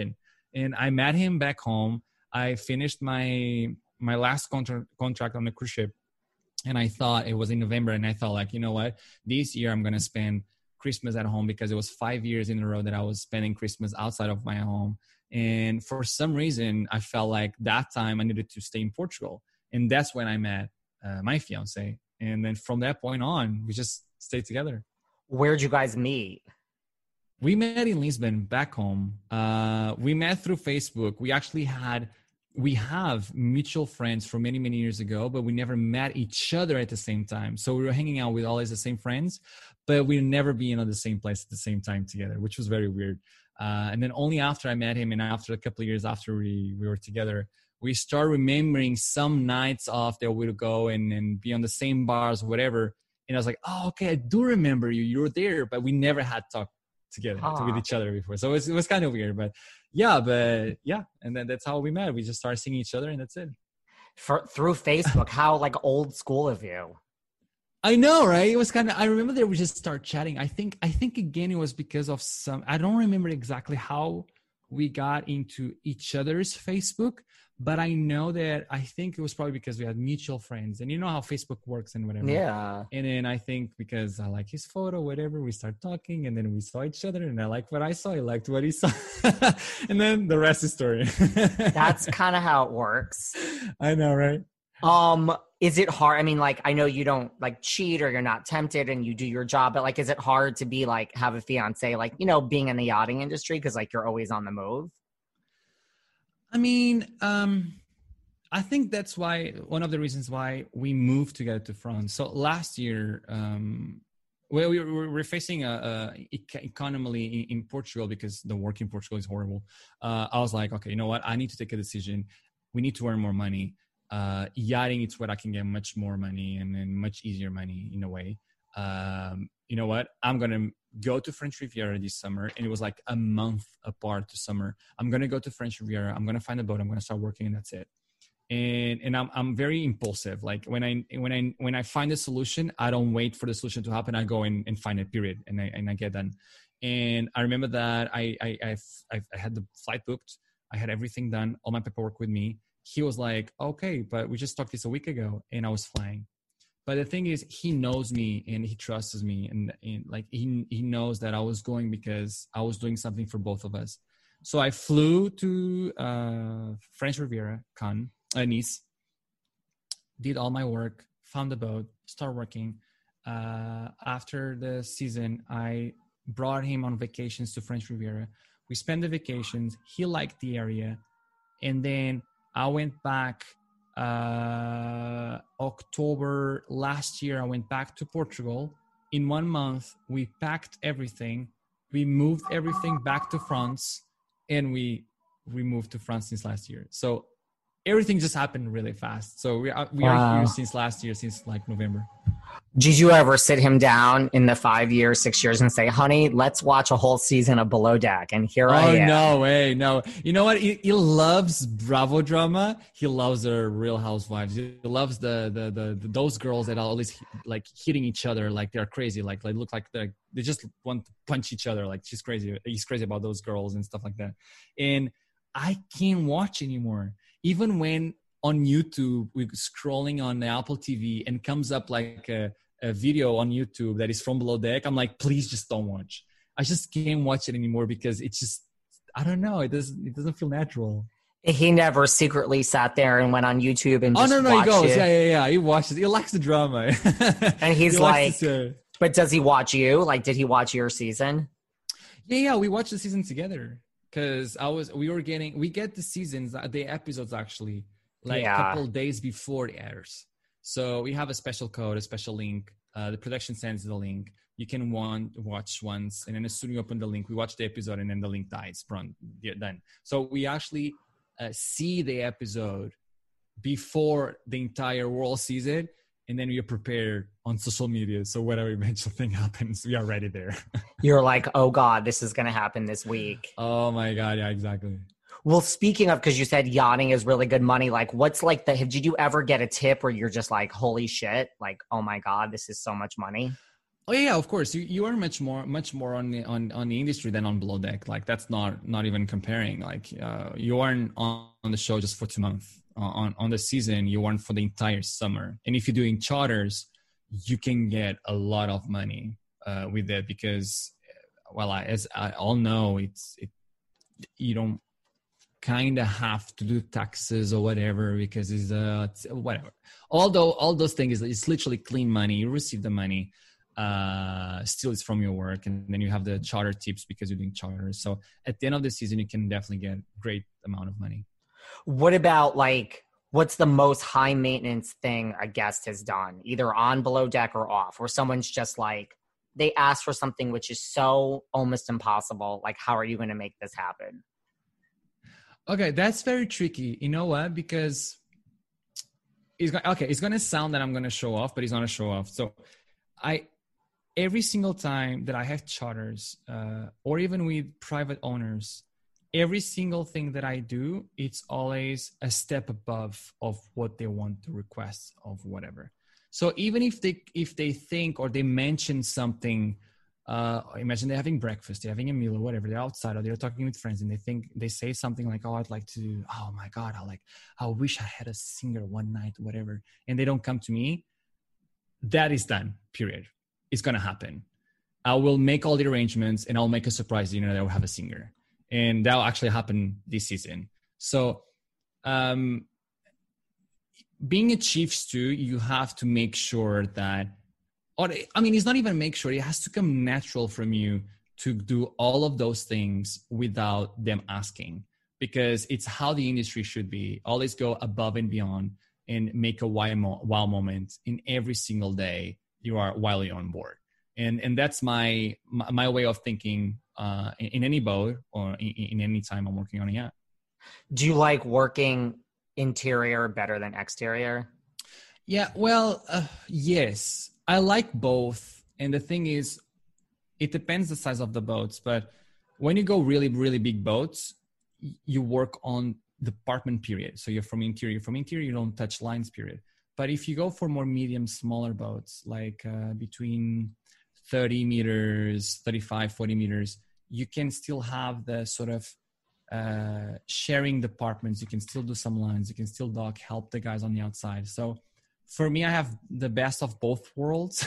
And I met him back home. I finished my my last contract contract on the cruise ship, and I thought it was in November, and I thought like, you know what, this year I'm gonna spend Christmas at home, because it was five years in a row that I was spending Christmas outside of my home. And for some reason, I felt like that time I needed to stay in Portugal, and that's when I met uh, my fiance. And then from that point on, we just stayed together. Where'd you guys meet? We met in Lisbon, back home. Uh, we met through Facebook. We actually had, we have mutual friends from many, many years ago, but we never met each other at the same time. So we were hanging out with always the same friends, but we'd never been in the same place at the same time together, which was very weird. Uh, and then only after I met him, and after a couple of years after we, we were together, we started remembering some nights off that we would go and, and be on the same bars, whatever. And I was like, oh, okay, I do remember you. You were there, but we never had talked together Huh. with each other before. So it was, it was kind of weird, but yeah, but yeah. And then that's how we met. We just started seeing each other, and that's it. For, through Facebook. How like old school of you. I know, right? It was kind of, I remember that we just started chatting. I think, I think again, it was because of some, I don't remember exactly how we got into each other's Facebook, but I know that I think it was probably because we had mutual friends, and you know how Facebook works and whatever. Yeah. And then I think because I like his photo, whatever, we started talking, and then we saw each other, and I liked what I saw. He liked what he saw. And then the rest is story. That's kind of how it works. I know, right? Um, is it hard? I mean, like, I know you don't like cheat or you're not tempted and you do your job, but like, is it hard to be like, have a fiance, like, you know, being in the yachting industry? Cause like you're always on the move. I mean, um, I think that's why, one of the reasons why we moved together to France. So last year, um, well, we were, we're facing a, a economy in Portugal because the work in Portugal is horrible. Uh, I was like, okay, you know what? I need to take a decision. We need to earn more money. Uh, yachting, it's where I can get much more money and then much easier money in a way. Um, you know what? I'm going to go to French Riviera this summer. And it was like a month apart to summer. I'm going to go to French Riviera. I'm going to find a boat. I'm going to start working, and that's it. And, and I'm, I'm very impulsive. Like when I, when I, when I find a solution, I don't wait for the solution to happen. I go and, and find it, period. And I, and I get done. And I remember that I, I, I've, I've, I had the flight booked. I had everything done, all my paperwork with me. He was like, okay, but we just talked this a week ago, and I was flying. But the thing is, he knows me and he trusts me. And, and like, he, he knows that I was going because I was doing something for both of us. So I flew to uh, French Riviera, Cannes, uh, Nice, did all my work, found the boat, started working. Uh, after the season, I brought him on vacations to French Riviera. We spent the vacations. He liked the area. And then I went back uh, October last year. I went back to Portugal. In one month, we packed everything. We moved everything back to France, and we we moved to France since last year. So everything just happened really fast. So we are, we Wow. are here since last year, since like November. Did you ever sit him down in the five years, six years and say, honey, let's watch a whole season of Below Deck? And here I Oh, am. no way. No. You know what? He, he loves Bravo drama. He loves the Real Housewives. He loves the, the, the, the those girls that are always like hitting each other. Like they're crazy. Like they look like they they just want to punch each other. Like she's crazy. He's crazy about those girls and stuff like that. And I can't watch anymore. Even when on YouTube, we're scrolling on the Apple T V and comes up like a, a video on YouTube that is from Below Deck, I'm like, please just don't watch. I just can't watch it anymore because it's just, I don't know. It doesn't, it doesn't feel natural. He never secretly sat there and went on YouTube and Oh, just no, no, he watched goes. it. Yeah, yeah, yeah. He watches. He likes the drama. And he's He like, likes to- but does he watch you? Like, did he watch your season? yeah, yeah. We watched the season together because I was, we were getting, we get the seasons, the episodes actually, like Yeah. a couple of days before it airs. So we have a special code, a special link. Uh, the production sends the link. You can one, watch once, and then as soon as you open the link, we watch the episode, and then the link dies. Run, yeah, done. So we actually uh, see the episode before the entire world sees it, and then we are prepared on social media. So whatever eventual thing happens, we are ready there. You're like, oh God, this is going to happen this week. Oh my God. Yeah, exactly. Well, speaking of, because you said yachting is really good money, like what's like the, did you ever get a tip where you're just like, holy shit, like, oh my God, this is so much money? Oh yeah, of course. You you are much more much more on the on, on the industry than on Below Deck. Like that's not not even comparing. Like uh, you aren't on, on the show just for two months. Uh, on on the season, you aren't for the entire summer. And if you're doing charters, you can get a lot of money uh, with it because, well, I, as I all know, it's it you don't kind of have to do taxes or whatever because it's uh it's, whatever. Although all those things, it's literally clean money. You receive the money. Uh, still it's from your work, and then you have the charter tips because you're doing charters. So at the end of the season, you can definitely get great amount of money. What about like, what's the most high maintenance thing a guest has done, either on Below Deck or off, where someone's just like, they ask for something which is so almost impossible. Like, how are you going to make this happen? Okay, that's very tricky. You know what? Because it's okay. It's going to sound that I'm going to show off, but it's not a show off. So I, every single time that I have charters, uh, or even with private owners, every single thing that I do, it's always a step above of what they want to request of whatever. So even if they if they think or they mention something, uh, imagine they're having breakfast, they're having a meal or whatever, they're outside or they're talking with friends and they think they say something like, "Oh, I'd like to, oh my God, I like, I wish I had a singer one night, whatever," and they don't come to me, that is done. Period. It's gonna happen. I will make all the arrangements and I'll make a surprise dinner that will have a singer. And that will actually happen this season. So um, being a chief stew, you have to make sure that, or I mean, it's not even make sure, it has to come natural from you to do all of those things without them asking, because it's how the industry should be. Always go above and beyond and make a wow, mo- wow moment in every single day you are while you're on board. And and that's my my, my way of thinking uh, in, in any boat or in, in any time I'm working on a yacht. Do you like working interior better than exterior? Yeah, well, uh, yes, I like both. And the thing is, it depends the size of the boats. But when you go really, really big boats, you work on the department period. So you're from interior. From interior, you don't touch lines period. But if you go for more medium, smaller boats, like uh, between thirty meters, thirty-five, forty meters, you can still have the sort of uh, sharing departments. You can still do some lines. You can still dock, help the guys on the outside. So for me, I have the best of both worlds.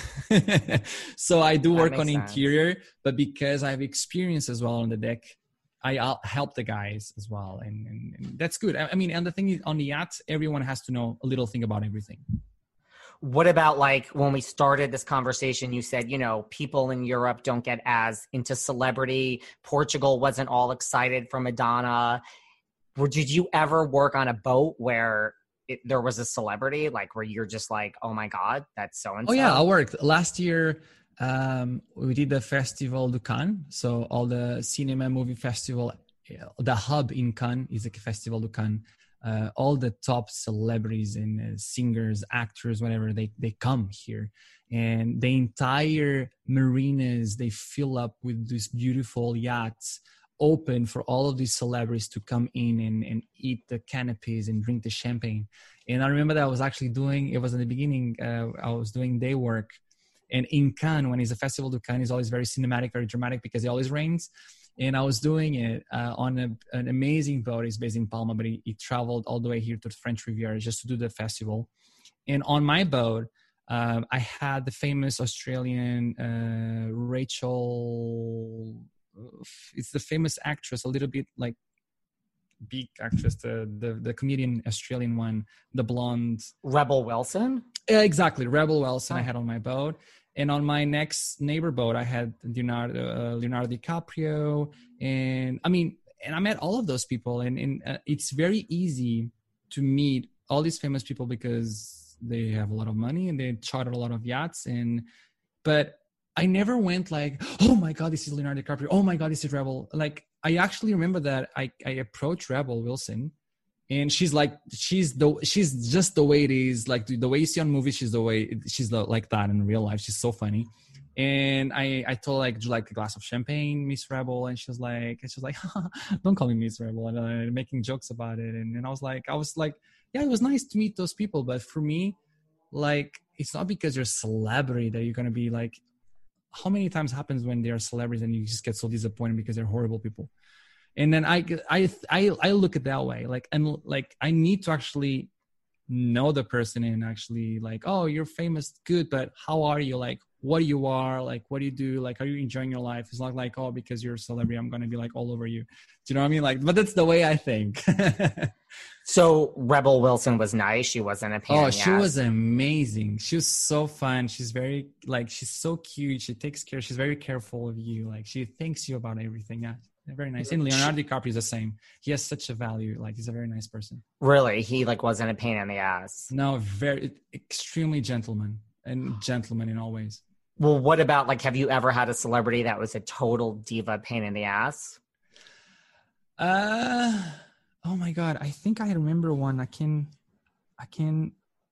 So I do work on sense. Interior, but because I have experience as well on the deck, I I'll help the guys as well. And, and, and that's good. I, I mean, and the thing is, on the yacht, everyone has to know a little thing about everything. What about like when we started this conversation, you said, you know, people in Europe don't get as into celebrity. Portugal wasn't all excited for Madonna. Or did you ever work on a boat where it, there was a celebrity, like where you're just like, oh my God, that's so-and-so? Oh yeah, I worked. Last year, um, we did the Festival du Cannes. So all the cinema movie festival, the hub in Cannes is the Festival du Cannes. Uh, all the top celebrities and uh, singers, actors, whatever, they, they come here. And the entire marinas, they fill up with these beautiful yachts open for all of these celebrities to come in and, and eat the canopies and drink the champagne. And I remember that I was actually doing, it was in the beginning, uh, I was doing day work. And in Cannes, when it's a Festival du Cannes, it's always very cinematic, very dramatic because it always rains. And I was doing it uh, on a, an amazing boat. It's based in Palma, but he, he traveled all the way here to the French Riviera just to do the festival. And on my boat, um, I had the famous Australian uh, Rachel, it's the famous actress, a little bit like big actress, the, the, the comedian Australian one, the blonde. Rebel Wilson? Yeah, exactly. Rebel Wilson oh. I had on my boat. And on my next neighbor boat, I had Leonardo, uh, Leonardo DiCaprio. And I mean, and I met all of those people. And, and uh, it's very easy to meet all these famous people because they have a lot of money and they charter a lot of yachts. And, but I never went like, oh my God, this is Leonardo DiCaprio. Oh my God, this is Rebel. Like, I actually remember that I, I approached Rebel Wilson. And she's like, she's the, she's just the way it is. Like the, the way you see on movies, she's the way, she's the, like that in real life. She's so funny. And I, I told her, like, do you like a glass of champagne, Miss Rebel? And she was like, and she was like, don't call me Miss Rebel. And uh, making jokes about it. And, and I was like, I was like, yeah, it was nice to meet those people. But for me, like, it's not because you're a celebrity that you're going to be like, how many times happens when they are celebrities and you just get so disappointed because they're horrible people. And then I, I, I, I look at it that way. Like, and like, I need to actually know the person and actually like, oh, you're famous. Good. But how are you? Like, what you are, like, what do you do? Like, are you enjoying your life? It's not like, oh, because you're a celebrity, I'm going to be like all over you. Do you know what I mean? Like, but that's the way I think. So Rebel Wilson was nice. She wasn't a pain. Oh, she was amazing. She was so fun. She's very like, she's so cute. She takes care. She's very careful of you. Like she thinks you about everything. Yeah. Very nice. And Leonardo DiCaprio is the same. He has such a value. Like he's a very nice person. Really? He like wasn't a pain in the ass. No, very extremely gentleman and gentleman in all ways. Well, what about like, have you ever had a celebrity that was a total diva pain in the ass? Uh, oh my God. I think I remember one. I can, I can,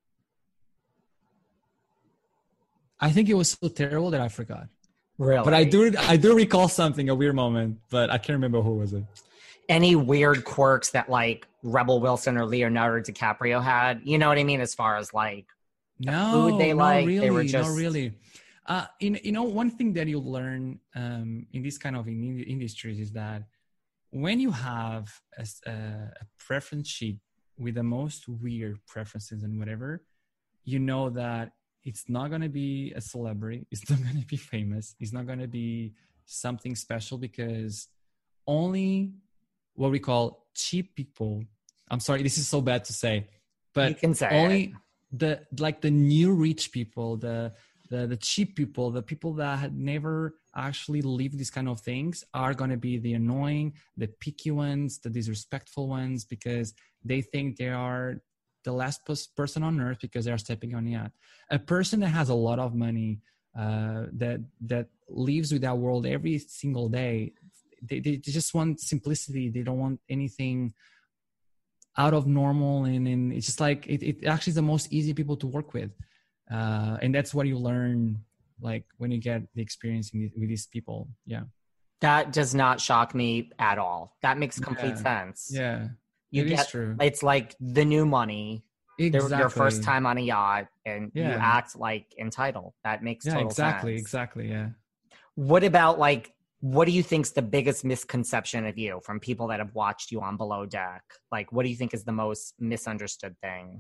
I think it was so terrible that I forgot. Really? But I do, I do recall something, a weird moment, but I can't remember who was it. Any weird quirks that like Rebel Wilson or Leonardo DiCaprio had? You know what I mean? As far as like no, food they no, like, really, they were just not really. Uh, in, you know, one thing that you learn um, in this kind of in industries is that when you have a, a preference sheet with the most weird preferences and whatever, you know that it's not going to be a celebrity. It's not going to be famous. It's not going to be something special because only what we call cheap people. I'm sorry, this is so bad to say, but you can say only it. the like the new rich people, the the the cheap people, the people that had never actually lived these kind of things are going to be the annoying, the picky ones, the disrespectful ones because they think they are the last person on earth because they are stepping on it. A person that has a lot of money, uh, that that lives with that world every single day, they, they just want simplicity. They don't want anything out of normal, and, and it's just like it, it actually is the most easy people to work with, uh, and that's what you learn like when you get the experience with these people. Yeah, that does not shock me at all. That makes complete yeah. sense. Yeah. You it get, is true. It's like the new money. Exactly. Your first time on a yacht, and yeah. you act like entitled. That makes yeah, total exactly, sense. Exactly, yeah. What about like, what do you think's the biggest misconception of you from people that have watched you on Below Deck? Like, what do you think is the most misunderstood thing?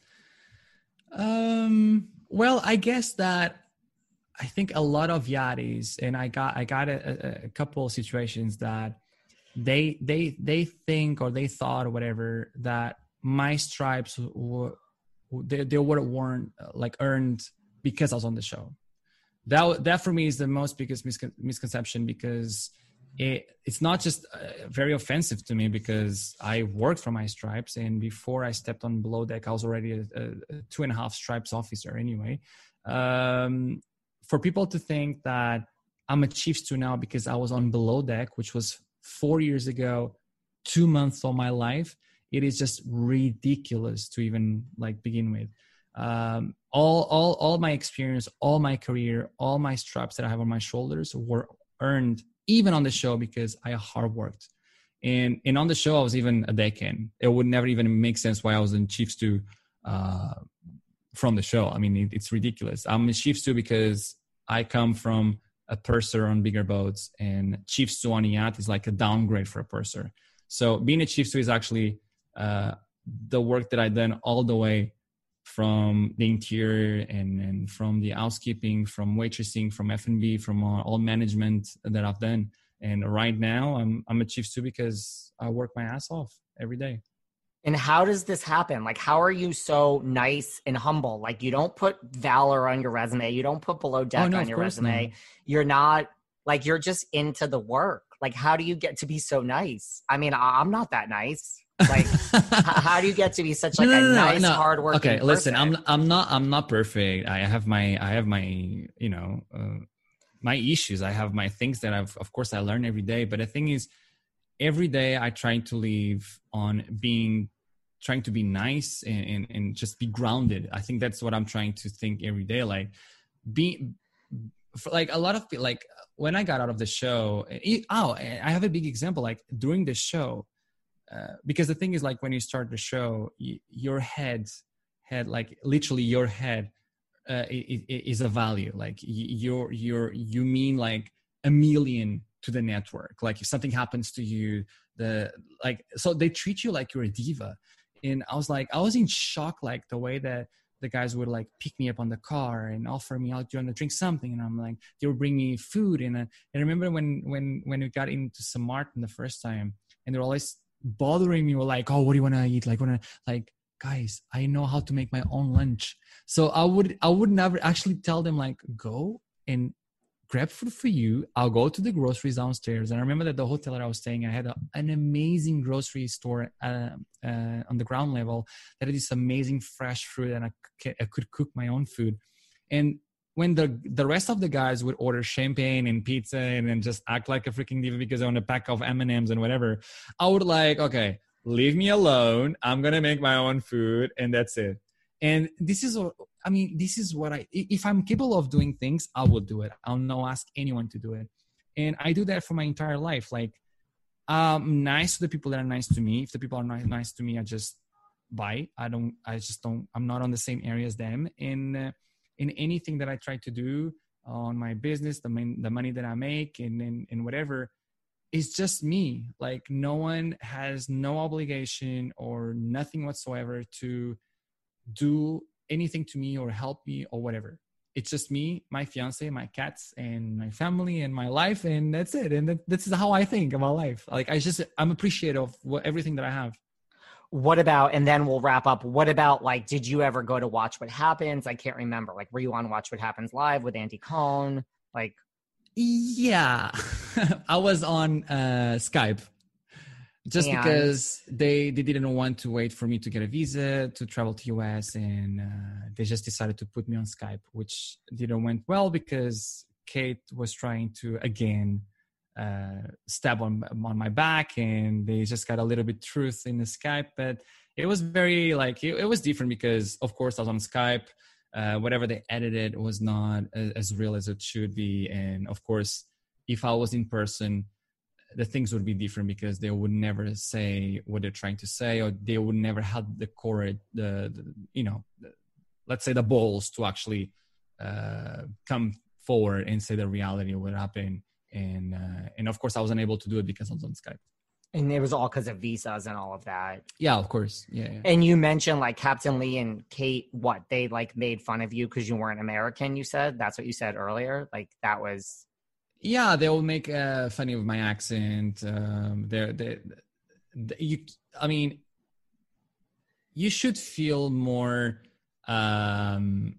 Um. Well, I guess that I think a lot of yachties, and I got I got a, a couple of situations that they they they think or they thought or whatever that my stripes were they, they were weren't like earned because I was on the show. That that for me is the most biggest miscon- misconception because it it's not just uh, very offensive to me because I worked for my stripes, and before I stepped on Below Deck I was already a, a, a two and a half stripes officer anyway. Um, for people to think that I'm a Chiefs two now because I was on Below Deck, which was four years ago, two months of my life, it is just ridiculous to even like begin with. Um, all, all, all my experience, all my career, all my straps that I have on my shoulders were earned even on the show because I hard worked. And, and on the show, I was even a deckhand. It would never even make sense why I was in Chiefs two uh, from the show. I mean, it, it's ridiculous. I'm in Chiefs two because I come from a purser on bigger boats, and Chiefs two on a yacht is like a downgrade for a purser. So being a Chiefs two is actually uh, the work that I've done all the way from the interior and, and from the housekeeping, from waitressing, from F and B, from all, all management that I've done. And right now I'm I'm a Chiefs two because I work my ass off every day. And how does this happen? Like, how are you so nice and humble? Like, you don't put Valor on your resume. You don't put Below Deck oh, no, on your course resume. not. You're not, like, you're just into the work. Like, how do you get to be so nice? I mean, I'm not that nice. Like, how do you get to be such like no, no, a no, nice, no. hardworking Okay, person? listen, I'm I'm not I'm not perfect. I have my I have my you know uh, my issues. I have my things that I've of course I learn every day. But the thing is, every day I try to live on being trying to be nice and, and and just be grounded. I think that's what I'm trying to think every day. Like be for like a lot of people. Like when I got out of the show. It, oh, I have a big example. Like during the show. Uh, because the thing is, like when you start the show, y- your head, head, like literally your head uh, it, it is a value. Like you're, you're, you mean like a million to the network. Like if something happens to you, the like, so they treat you like you're a diva. And I was like, I was in shock, like the way that the guys would like pick me up on the car and offer me out, do you want to drink something? And I'm like, they would bring me food. And, uh, and I remember when, when, when we got into Saint Martin the first time, and they're always bothering me, were like, oh, what do you want to eat? Like, wanna, like, guys, I know how to make my own lunch. So I would, I would never actually tell them like, go and grab food for you. I'll go to the groceries downstairs. And I remember that the hotel that I was staying, I had a, an amazing grocery store uh, uh, on the ground level that had this amazing fresh fruit, and I, c- I could cook my own food. And when the the rest of the guys would order champagne and pizza and then just act like a freaking diva because they want a pack of M and M's and whatever, I would like, okay, leave me alone. I'm going to make my own food, and that's it. And this is, I mean, this is what I, if I'm capable of doing things, I will do it. I'll not ask anyone to do it. And I do that for my entire life. Like, I'm nice to the people that are nice to me. If the people are not nice to me, I just bye. I don't, I just don't, I'm not on the same area as them. And uh, in anything that I try to do on my business, the main, the money that I make and, and, and whatever, it's just me. Like no one has no obligation or nothing whatsoever to do anything to me or help me or whatever. It's just me, my fiance, my cats, and my family and my life, and that's it. And that, this is how I think about life. Like I just, I'm appreciative of what, everything that I have. What about, and then we'll wrap up. What about like, did you ever go to Watch What Happens? I can't remember. Like, were you on Watch What Happens Live with Andy Cohen? Like, yeah, I was on uh, Skype. Just and because they, they didn't want to wait for me to get a visa to travel to U S, and uh, they just decided to put me on Skype, which didn't went well because Kate was trying to, again, uh, stab on, on my back, and they just got a little bit truth in the Skype. But it was very like, it, it was different because, of course, I was on Skype. Uh, whatever they edited was not as, as real as it should be. And, of course, if I was in person, the things would be different because they would never say what they're trying to say, or they would never have the courage, the, the you know, the, let's say the balls to actually uh, come forward and say the reality of what happened. And, uh, and of course I wasn't able to do it because I was on Skype. And it was all because of visas and all of that. Yeah, of course. Yeah, yeah. And you mentioned like Captain Lee and Kate, what, they like made fun of you because you weren't American, you said? That's what you said earlier? Like that was... Yeah, they will make uh, funny of my accent. Um, they're, they, they, you, I mean, you should feel more um,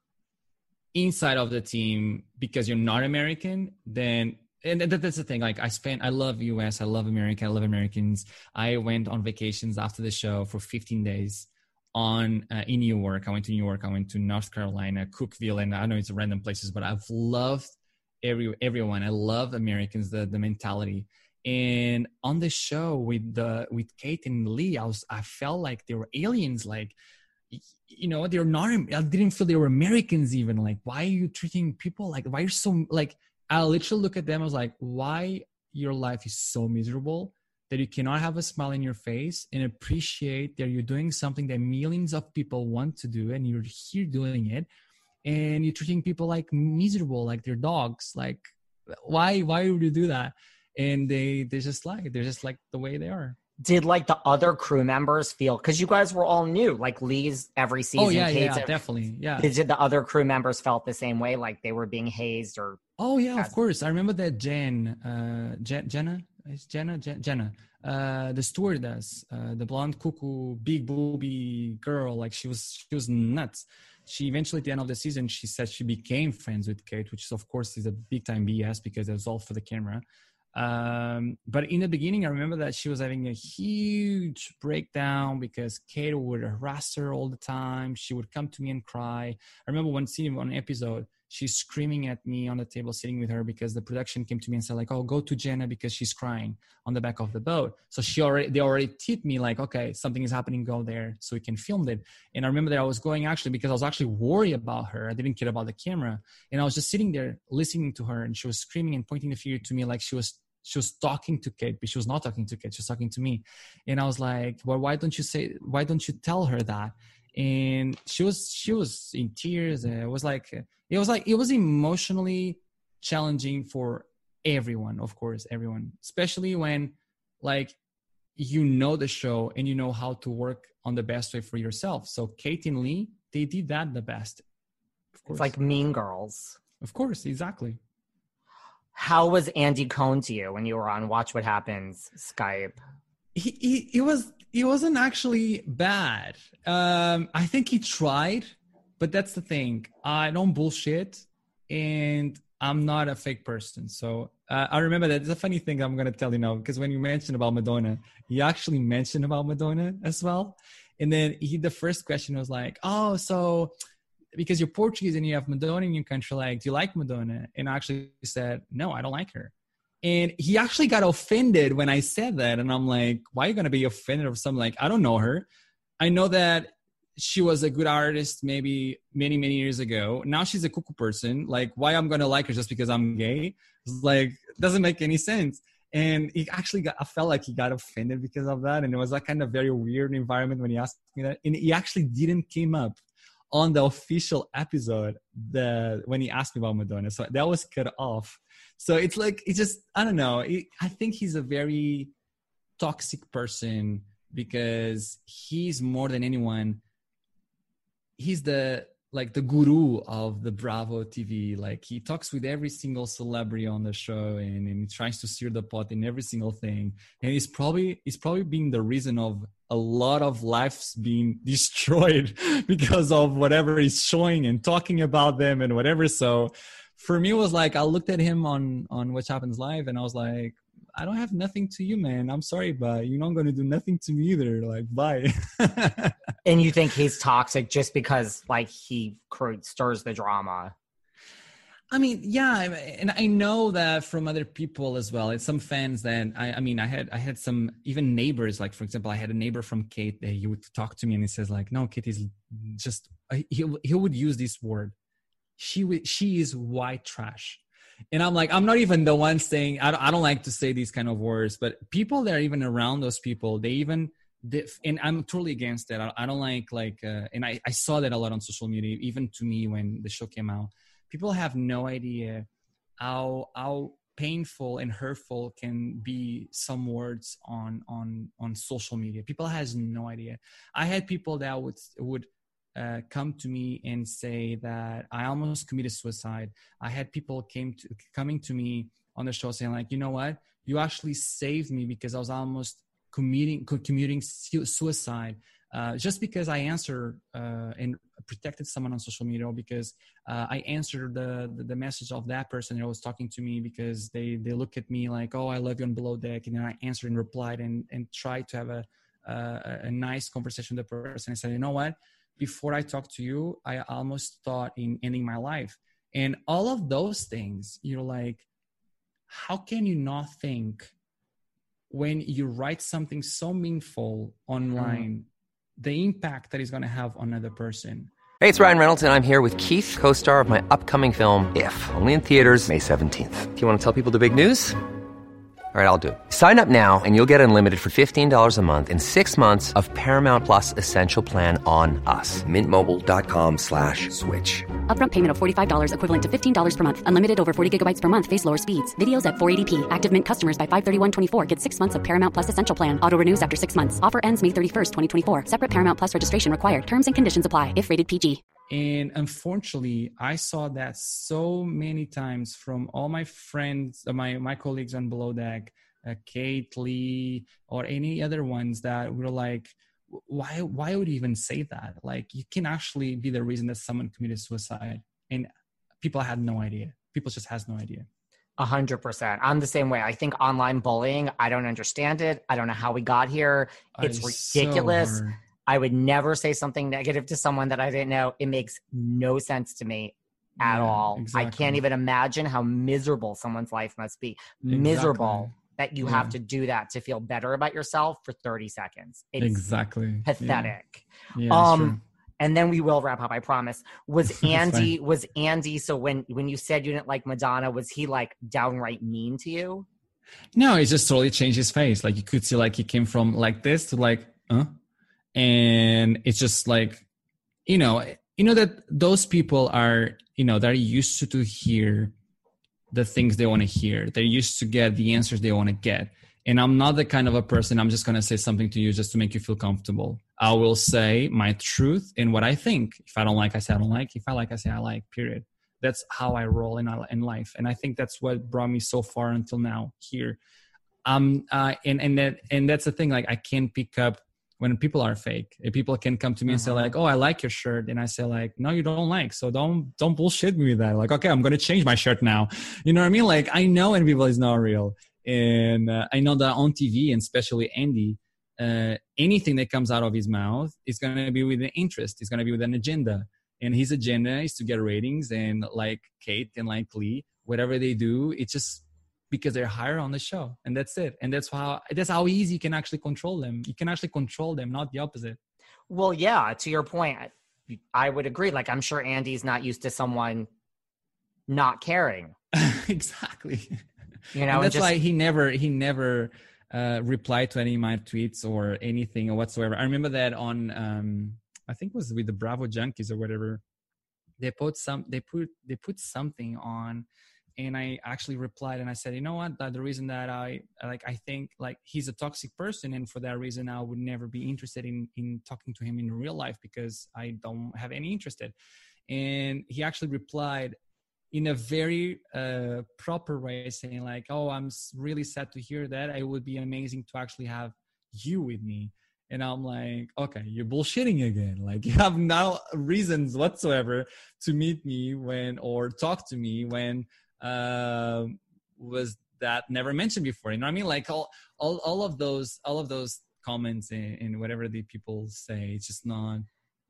inside of the team because you're not American. Then, and that, that's the thing. Like, I spent, I love U S, I love America, I love Americans. I went on vacations after the show for fifteen days on uh, in New York. I went to New York. I went to North Carolina, Cookeville, and I know it's random places, but I've loved. Every everyone. I love Americans, the the mentality. And on the show with the with Kate and Lee, I was I felt like they were aliens. Like, you know, they're not. I didn't feel they were Americans even. Like, why are you treating people like? Why are you so like? I literally look at them. I was like, why your life is so miserable that you cannot have a smile in your face and appreciate that you're doing something that millions of people want to do, and you're here doing it. And you're treating people like miserable, like they're dogs. Like, why, why would you do that? And they, they just like, they're just like the way they are. Did like the other crew members feel, cause you guys were all new, like Lee's every season. Oh yeah, Kate's yeah, every, definitely. Yeah. Did the other crew members felt the same way? Like they were being hazed or? Oh yeah, of course. I remember that Jen, uh, Jen, Jenna, is Jenna, Jen, Jenna, uh, the stewardess, uh, the blonde cuckoo, big booby girl. Like she was, she was nuts. She eventually, at the end of the season, she said she became friends with Kate, which is, of course, is a big time B S because it was all for the camera. Um, but in the beginning, I remember that she was having a huge breakdown because Kate would harass her all the time. She would come to me and cry. I remember one scene, one episode, she's screaming at me on the table, sitting with her because the production came to me and said like, oh, go to Jenna because she's crying on the back of the boat. So she already, they already tipped me like, okay, something is happening, go there so we can film it. And I remember that I was going actually because I was actually worried about her. I didn't care about the camera. And I was just sitting there listening to her, and she was screaming and pointing the finger to me like she was she was talking to Kate, but she was not talking to Kate. She was talking to me. And I was like, well, why don't you say, why don't you tell her that? and she was she was in tears. And it was like it was like it was emotionally challenging for everyone, of course, everyone, especially when like you know the show and you know how to work on the best way for yourself. So Kate and Lee, they did that the best. Of course. It's like Mean Girls. Of course, exactly. How was Andy Cohen to you when you were on Watch What Happens Skype? He, he, he was, he wasn't actually bad. Um, I think he tried, but that's the thing. I don't bullshit, and I'm not a fake person. So uh, I remember that. It's a funny thing I'm going to tell you now, because when you mentioned about Madonna, he actually mentioned about Madonna as well. And then he, the first question was like, oh, so because you're Portuguese and you have Madonna in your country, like, do you like Madonna? And I actually said, no, I don't like her. And he actually got offended when I said that. And I'm like, why are you going to be offended of something? Like, I don't know her. I know that she was a good artist maybe many, many years ago. Now she's a cuckoo person. Like, why I'm going to like her just because I'm gay? It's like, doesn't make any sense. And he actually got, I felt like he got offended because of that. And it was like kind of very weird environment when he asked me that. And he actually didn't came up on the official episode the when he asked me about Madonna. So that was cut off. So it's like, it's just, I don't know. It, I think he's a very toxic person because he's more than anyone. He's the, like the guru of the Bravo T V. Like he talks with every single celebrity on the show and, and he tries to steer the pot in every single thing. And he's probably, he's probably being the reason of a lot of lives being destroyed because of whatever he's showing and talking about them and whatever. So for me, it was like, I looked at him on, on What Happens Live and I was like, I don't have nothing to you, man. I'm sorry, but you're not going to do nothing to me either. Like, bye. And you think he's toxic just because like he stirs the drama? I mean, yeah, and I know that from other people as well. It's some fans that I, I mean, I had, I had some even neighbors. Like, for example, I had a neighbor from Kate that he would talk to me, and he says, like, "No, Kate is just." He he would use this word. She she is white trash, and I'm like, I'm not even the one saying. I don't, I don't like to say these kind of words, but people that are even around those people, they even. They, and I'm totally against that. I, I don't like like, uh, and I I saw that a lot on social media, even to me when the show came out. People have no idea how how painful and hurtful can be some words on on on social media. People has no idea. I had people that would would uh, come to me and say that I almost committed suicide. I had people came to coming to me on the show saying like, you know what, you actually saved me because I was almost committing commuting suicide. Uh, just because I answered uh, and protected someone on social media, or because uh, I answered the, the the message of that person that was talking to me, because they they look at me like, oh, I love you on Below Deck, and then I answered and replied and and tried to have a a, a nice conversation with the person. I said, you know what? Before I talk to you, I almost thought in ending my life, and all of those things. You're like, how can you not think when you write something so meaningful online? Mm. The impact that he's going to have on another person. Hey, it's Ryan Reynolds, and I'm here with Keith, co-star of my upcoming film, If, only in theaters May seventeenth. Do you want to tell people the big news? All right, I'll do it. Sign up now and you'll get unlimited for fifteen dollars a month and six months of Paramount Plus Essential Plan on us. Mint Mobile dot com slash switch. Upfront payment of forty-five dollars equivalent to fifteen dollars per month. Unlimited over forty gigabytes per month. Face lower speeds. Videos at four eighty p. Active Mint customers by five thirty-one twenty-four get six months of Paramount Plus Essential Plan. Auto renews after six months. Offer ends May thirty-first, twenty twenty-four. Separate Paramount Plus registration required. Terms and conditions apply if rated P G. And unfortunately, I saw that so many times from all my friends, my, my colleagues on Below Deck, uh, Kate, Lee, or any other ones that were like, why, why would you even say that? Like, you can actually be the reason that someone committed suicide. And people had no idea. People just has no idea. A hundred percent. I'm the same way. I think online bullying, I don't understand it. I don't know how we got here. It's ridiculous. So I would never say something negative to someone that I didn't know. It makes no sense to me at yeah, all. Exactly. I can't even imagine how miserable someone's life must be. Exactly. Miserable that you yeah. have to do that to feel better about yourself for thirty seconds. It's exactly pathetic. Yeah. Yeah, um, and then we will wrap up, I promise. Was Andy, was Andy, so when, when you said you didn't like Madonna, was he like downright mean to you? No, he just totally changed his face. Like you could see like he came from like this to like, huh? And it's just like you know, you know that those people are, you know, they're used to, to hear the things they want to hear. They're used to get the answers they want to get. And I'm not the kind of a person, I'm just going to say something to you just to make you feel comfortable. I will say my truth and what I think. If I don't like, I say I don't like. If I like, I say I like, period. That's how I roll in, in life. And I think that's what brought me so far until now here. Um, uh, and, and, that, and that's the thing, like I can't pick up when people are fake. If people can come to me mm-hmm. and say like, oh, I like your shirt. And I say like, no, you don't like. So don't, don't bullshit me with that. Like, okay, I'm going to change my shirt now. You know what I mean? Like I know when people is not real. And uh, I know that on T V, and especially Andy, uh, anything that comes out of his mouth is going to be with an interest. It's going to be with an agenda. And his agenda is to get ratings. And like Kate and like Lee, whatever they do, it's just because they're higher on the show. And that's it. And that's how, that's how easy you can actually control them. You can actually control them, not the opposite. Well, yeah, to your point, I, I would agree. Like, I'm sure Andy's not used to someone not caring. Exactly. You know, and that's just, why he never, he never uh, replied to any of my tweets or anything or whatsoever. I remember that on, um, I think it was with the Bravo Junkies or whatever. They put some, they put, they put something on, and I actually replied and I said, you know what? That the reason that I like, I think like he's a toxic person, and for that reason, I would never be interested in in talking to him in real life because I don't have any interest. And he actually replied in a very uh, proper way, saying like, "Oh, I'm really sad to hear that. It would be amazing to actually have you with me." And I'm like, okay, you're bullshitting again. Like you have no reasons whatsoever to meet me when, or talk to me when, uh, was that never mentioned before. You know what I mean? Like all, all, all of those, all of those comments and, and whatever the people say, it's just not,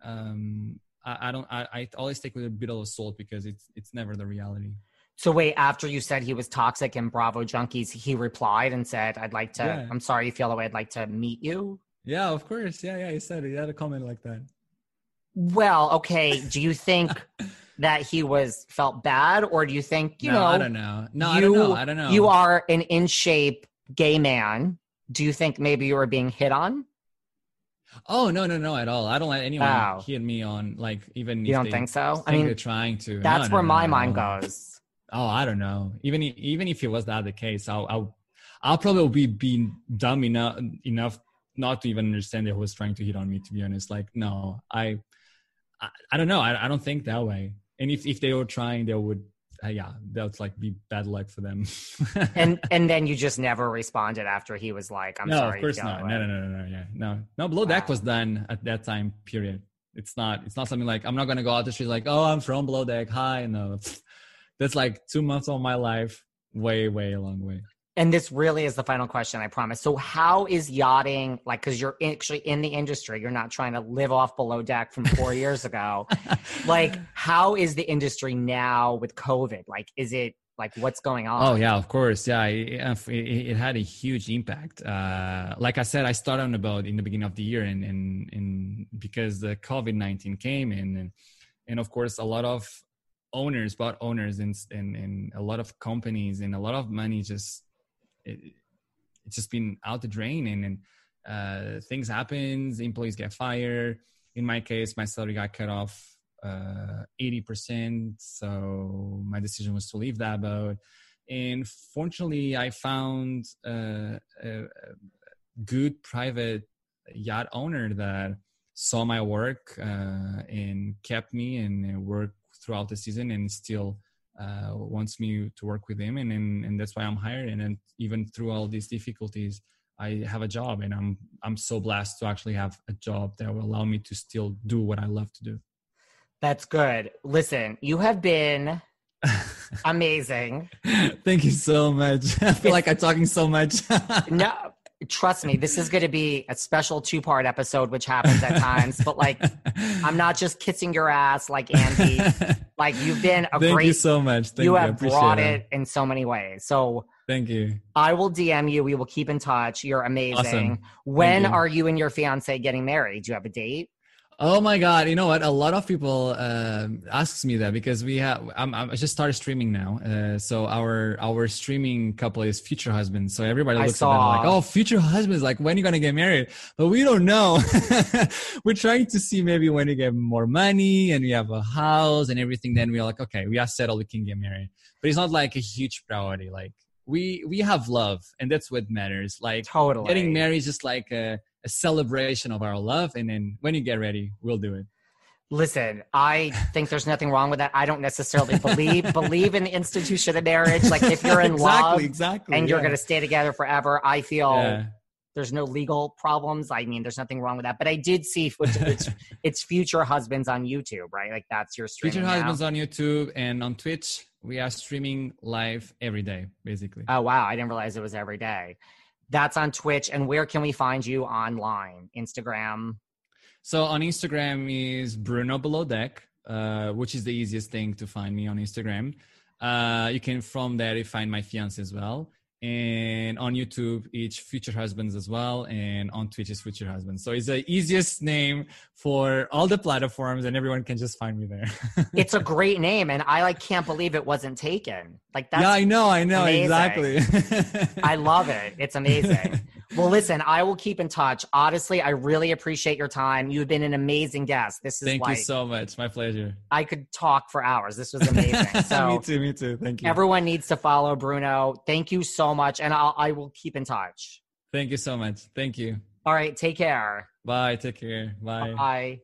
um, I, I don't, I, I always take with a bit of salt because it's, it's never the reality. So wait, after you said he was toxic in Bravo Junkies, he replied and said, I'd like to, yeah. I'm sorry you feel that way. I'd like to meet you. Yeah, of course. Yeah, yeah, he said it. He had a comment like that. Well, okay. Do you think that he was felt bad, or do you think, you no, know, I don't know. No, you, I don't know. I don't know. You are an in shape gay man. Do you think maybe you were being hit on? Oh, no, no, no, at all. I don't let anyone oh. hit me on, like, even you if don't they think so? Think I mean, they're trying to. That's no, where no, my no, mind no. goes. Oh, I don't know. Even if, even if it was that the case, I'll, I'll, I'll probably be being dumb enough, enough not to even understand that he was trying to hit on me, to be honest. Like, no, I, I, I don't know. I, I don't think that way. And if, if they were trying, they would, uh, yeah, that would like be bad luck for them. and and then you just never responded after he was like, I'm no, sorry. of course not. No, no, no, no, no, yeah. No, no, Below Deck wow. was done at that time, period. It's not, it's not something like, I'm not going to go out the street like, oh, I'm from Below Deck. Hi. No, that's like two months of my life. Way, way a long way. And this really is the final question, I promise. So how is yachting, like, because you're actually in the industry, you're not trying to live off Below Deck from four years ago. Like, how is the industry now with COVID? Like, is it, like, what's going on? Oh, yeah, of course. Yeah, it, it, it had a huge impact. Uh, like I said, I started on the boat in the beginning of the year, and, and, and because the COVID nineteen came in, and, and of course, a lot of owners, boat owners, and, and, and a lot of companies, and a lot of money just, It, it's just been out the drain, and, and uh, things happen. Employees get fired. In my case, my salary got cut off uh, eighty percent. So my decision was to leave that boat. And fortunately, I found uh, a, a good private yacht owner that saw my work uh, and kept me and worked throughout the season, and still Uh, wants me to work with him, and, and and that's why I'm hired. And then even through all these difficulties, I have a job, and I'm I'm so blessed to actually have a job that will allow me to still do what I love to do. That's good. Listen, you have been amazing. Thank you so much. I feel like I'm talking so much. No, trust me, this is going to be a special two-part episode, which happens at times. But like, I'm not just kissing your ass like Andy. Like, you've been a Thank great. you so much. Thank you you have brought it in so many ways. So thank you. I will D M you. We will keep in touch. You're amazing. Awesome. When you. are you and your fiance getting married? Do you have a date? Oh my God. You know what? A lot of people uh, asks me that because we have, I'm, I'm, I just started streaming now. Uh, so our, our streaming couple is Future Husbands. So everybody looks at them like, oh, future husbands, like when are you going to get married? But we don't know. We're trying to see maybe when you get more money and we have a house and everything. Then we're like, okay, we are settled. We can get married, but it's not like a huge priority. Like we, we have love and that's what matters. Like totally. Getting married is just like a, a celebration of our love. And then when you get ready, we'll do it. Listen, I think there's nothing wrong with that. I don't necessarily believe believe in the institution of marriage. Like if you're in exactly, love exactly, and yeah. you're going to stay together forever, I feel yeah. there's no legal problems. I mean, there's nothing wrong with that. But I did see it's, it's, it's Future Husbands on YouTube, right? Like that's your streaming Future now. Husbands on YouTube and on Twitch. We are streaming live every day, basically. Oh, wow. I didn't realize it was every day. That's on Twitch. And where can we find you online? Instagram? So on Instagram is Bruno Below Deck, uh, which is the easiest thing to find me on Instagram. Uh, you can, from there, you find my fiance as well. And on YouTube, it's Future Husbands as well. And on Twitch is Future Husbands. So it's the easiest name for all the platforms and everyone can just find me there. It's a great name. And I like can't believe it wasn't taken. Like that's Yeah, I know. I know. amazing. Exactly. I love it. It's amazing. Well, listen, I will keep in touch. Honestly, I really appreciate your time. You've been an amazing guest. This is Thank like, you so much. My pleasure. I could talk for hours. This was amazing. So me too. Me too. Thank you. Everyone needs to follow Bruno. Thank you so much. And I'll, I will keep in touch. Thank you so much. Thank you. All right. Take care. Bye. Take care. Bye. Bye.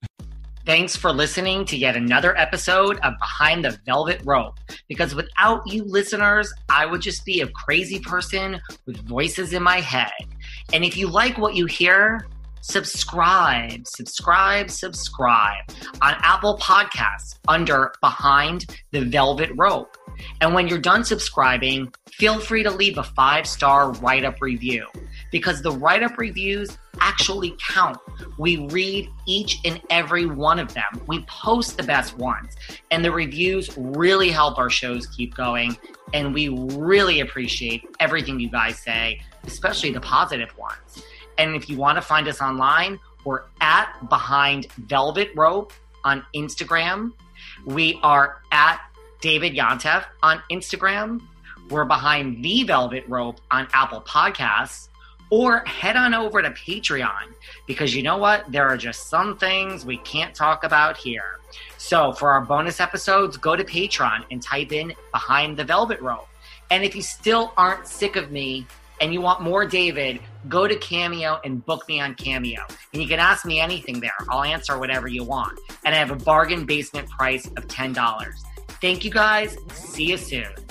Thanks for listening to yet another episode of Behind the Velvet Rope. Because without you listeners, I would just be a crazy person with voices in my head. And if you like what you hear, subscribe, subscribe, subscribe on Apple Podcasts under Behind the Velvet Rope. And when you're done subscribing, feel free to leave a five-star write-up review because the write-up reviews actually count. We read each and every one of them. We post the best ones, and the reviews really help our shows keep going, and we really appreciate everything you guys say, especially the positive ones. And if you want to find us online, we're at Behind Velvet Rope on Instagram. We are at David Yontef on Instagram. We're Behind the Velvet Rope on Apple Podcasts. Or head on over to Patreon because you know what? There are just some things we can't talk about here. So for our bonus episodes, go to Patreon and type in Behind the Velvet Rope. And if you still aren't sick of me and you want more David, go to Cameo and book me on Cameo. And you can ask me anything there. I'll answer whatever you want. And I have a bargain basement price of ten dollars. Thank you guys. See you soon.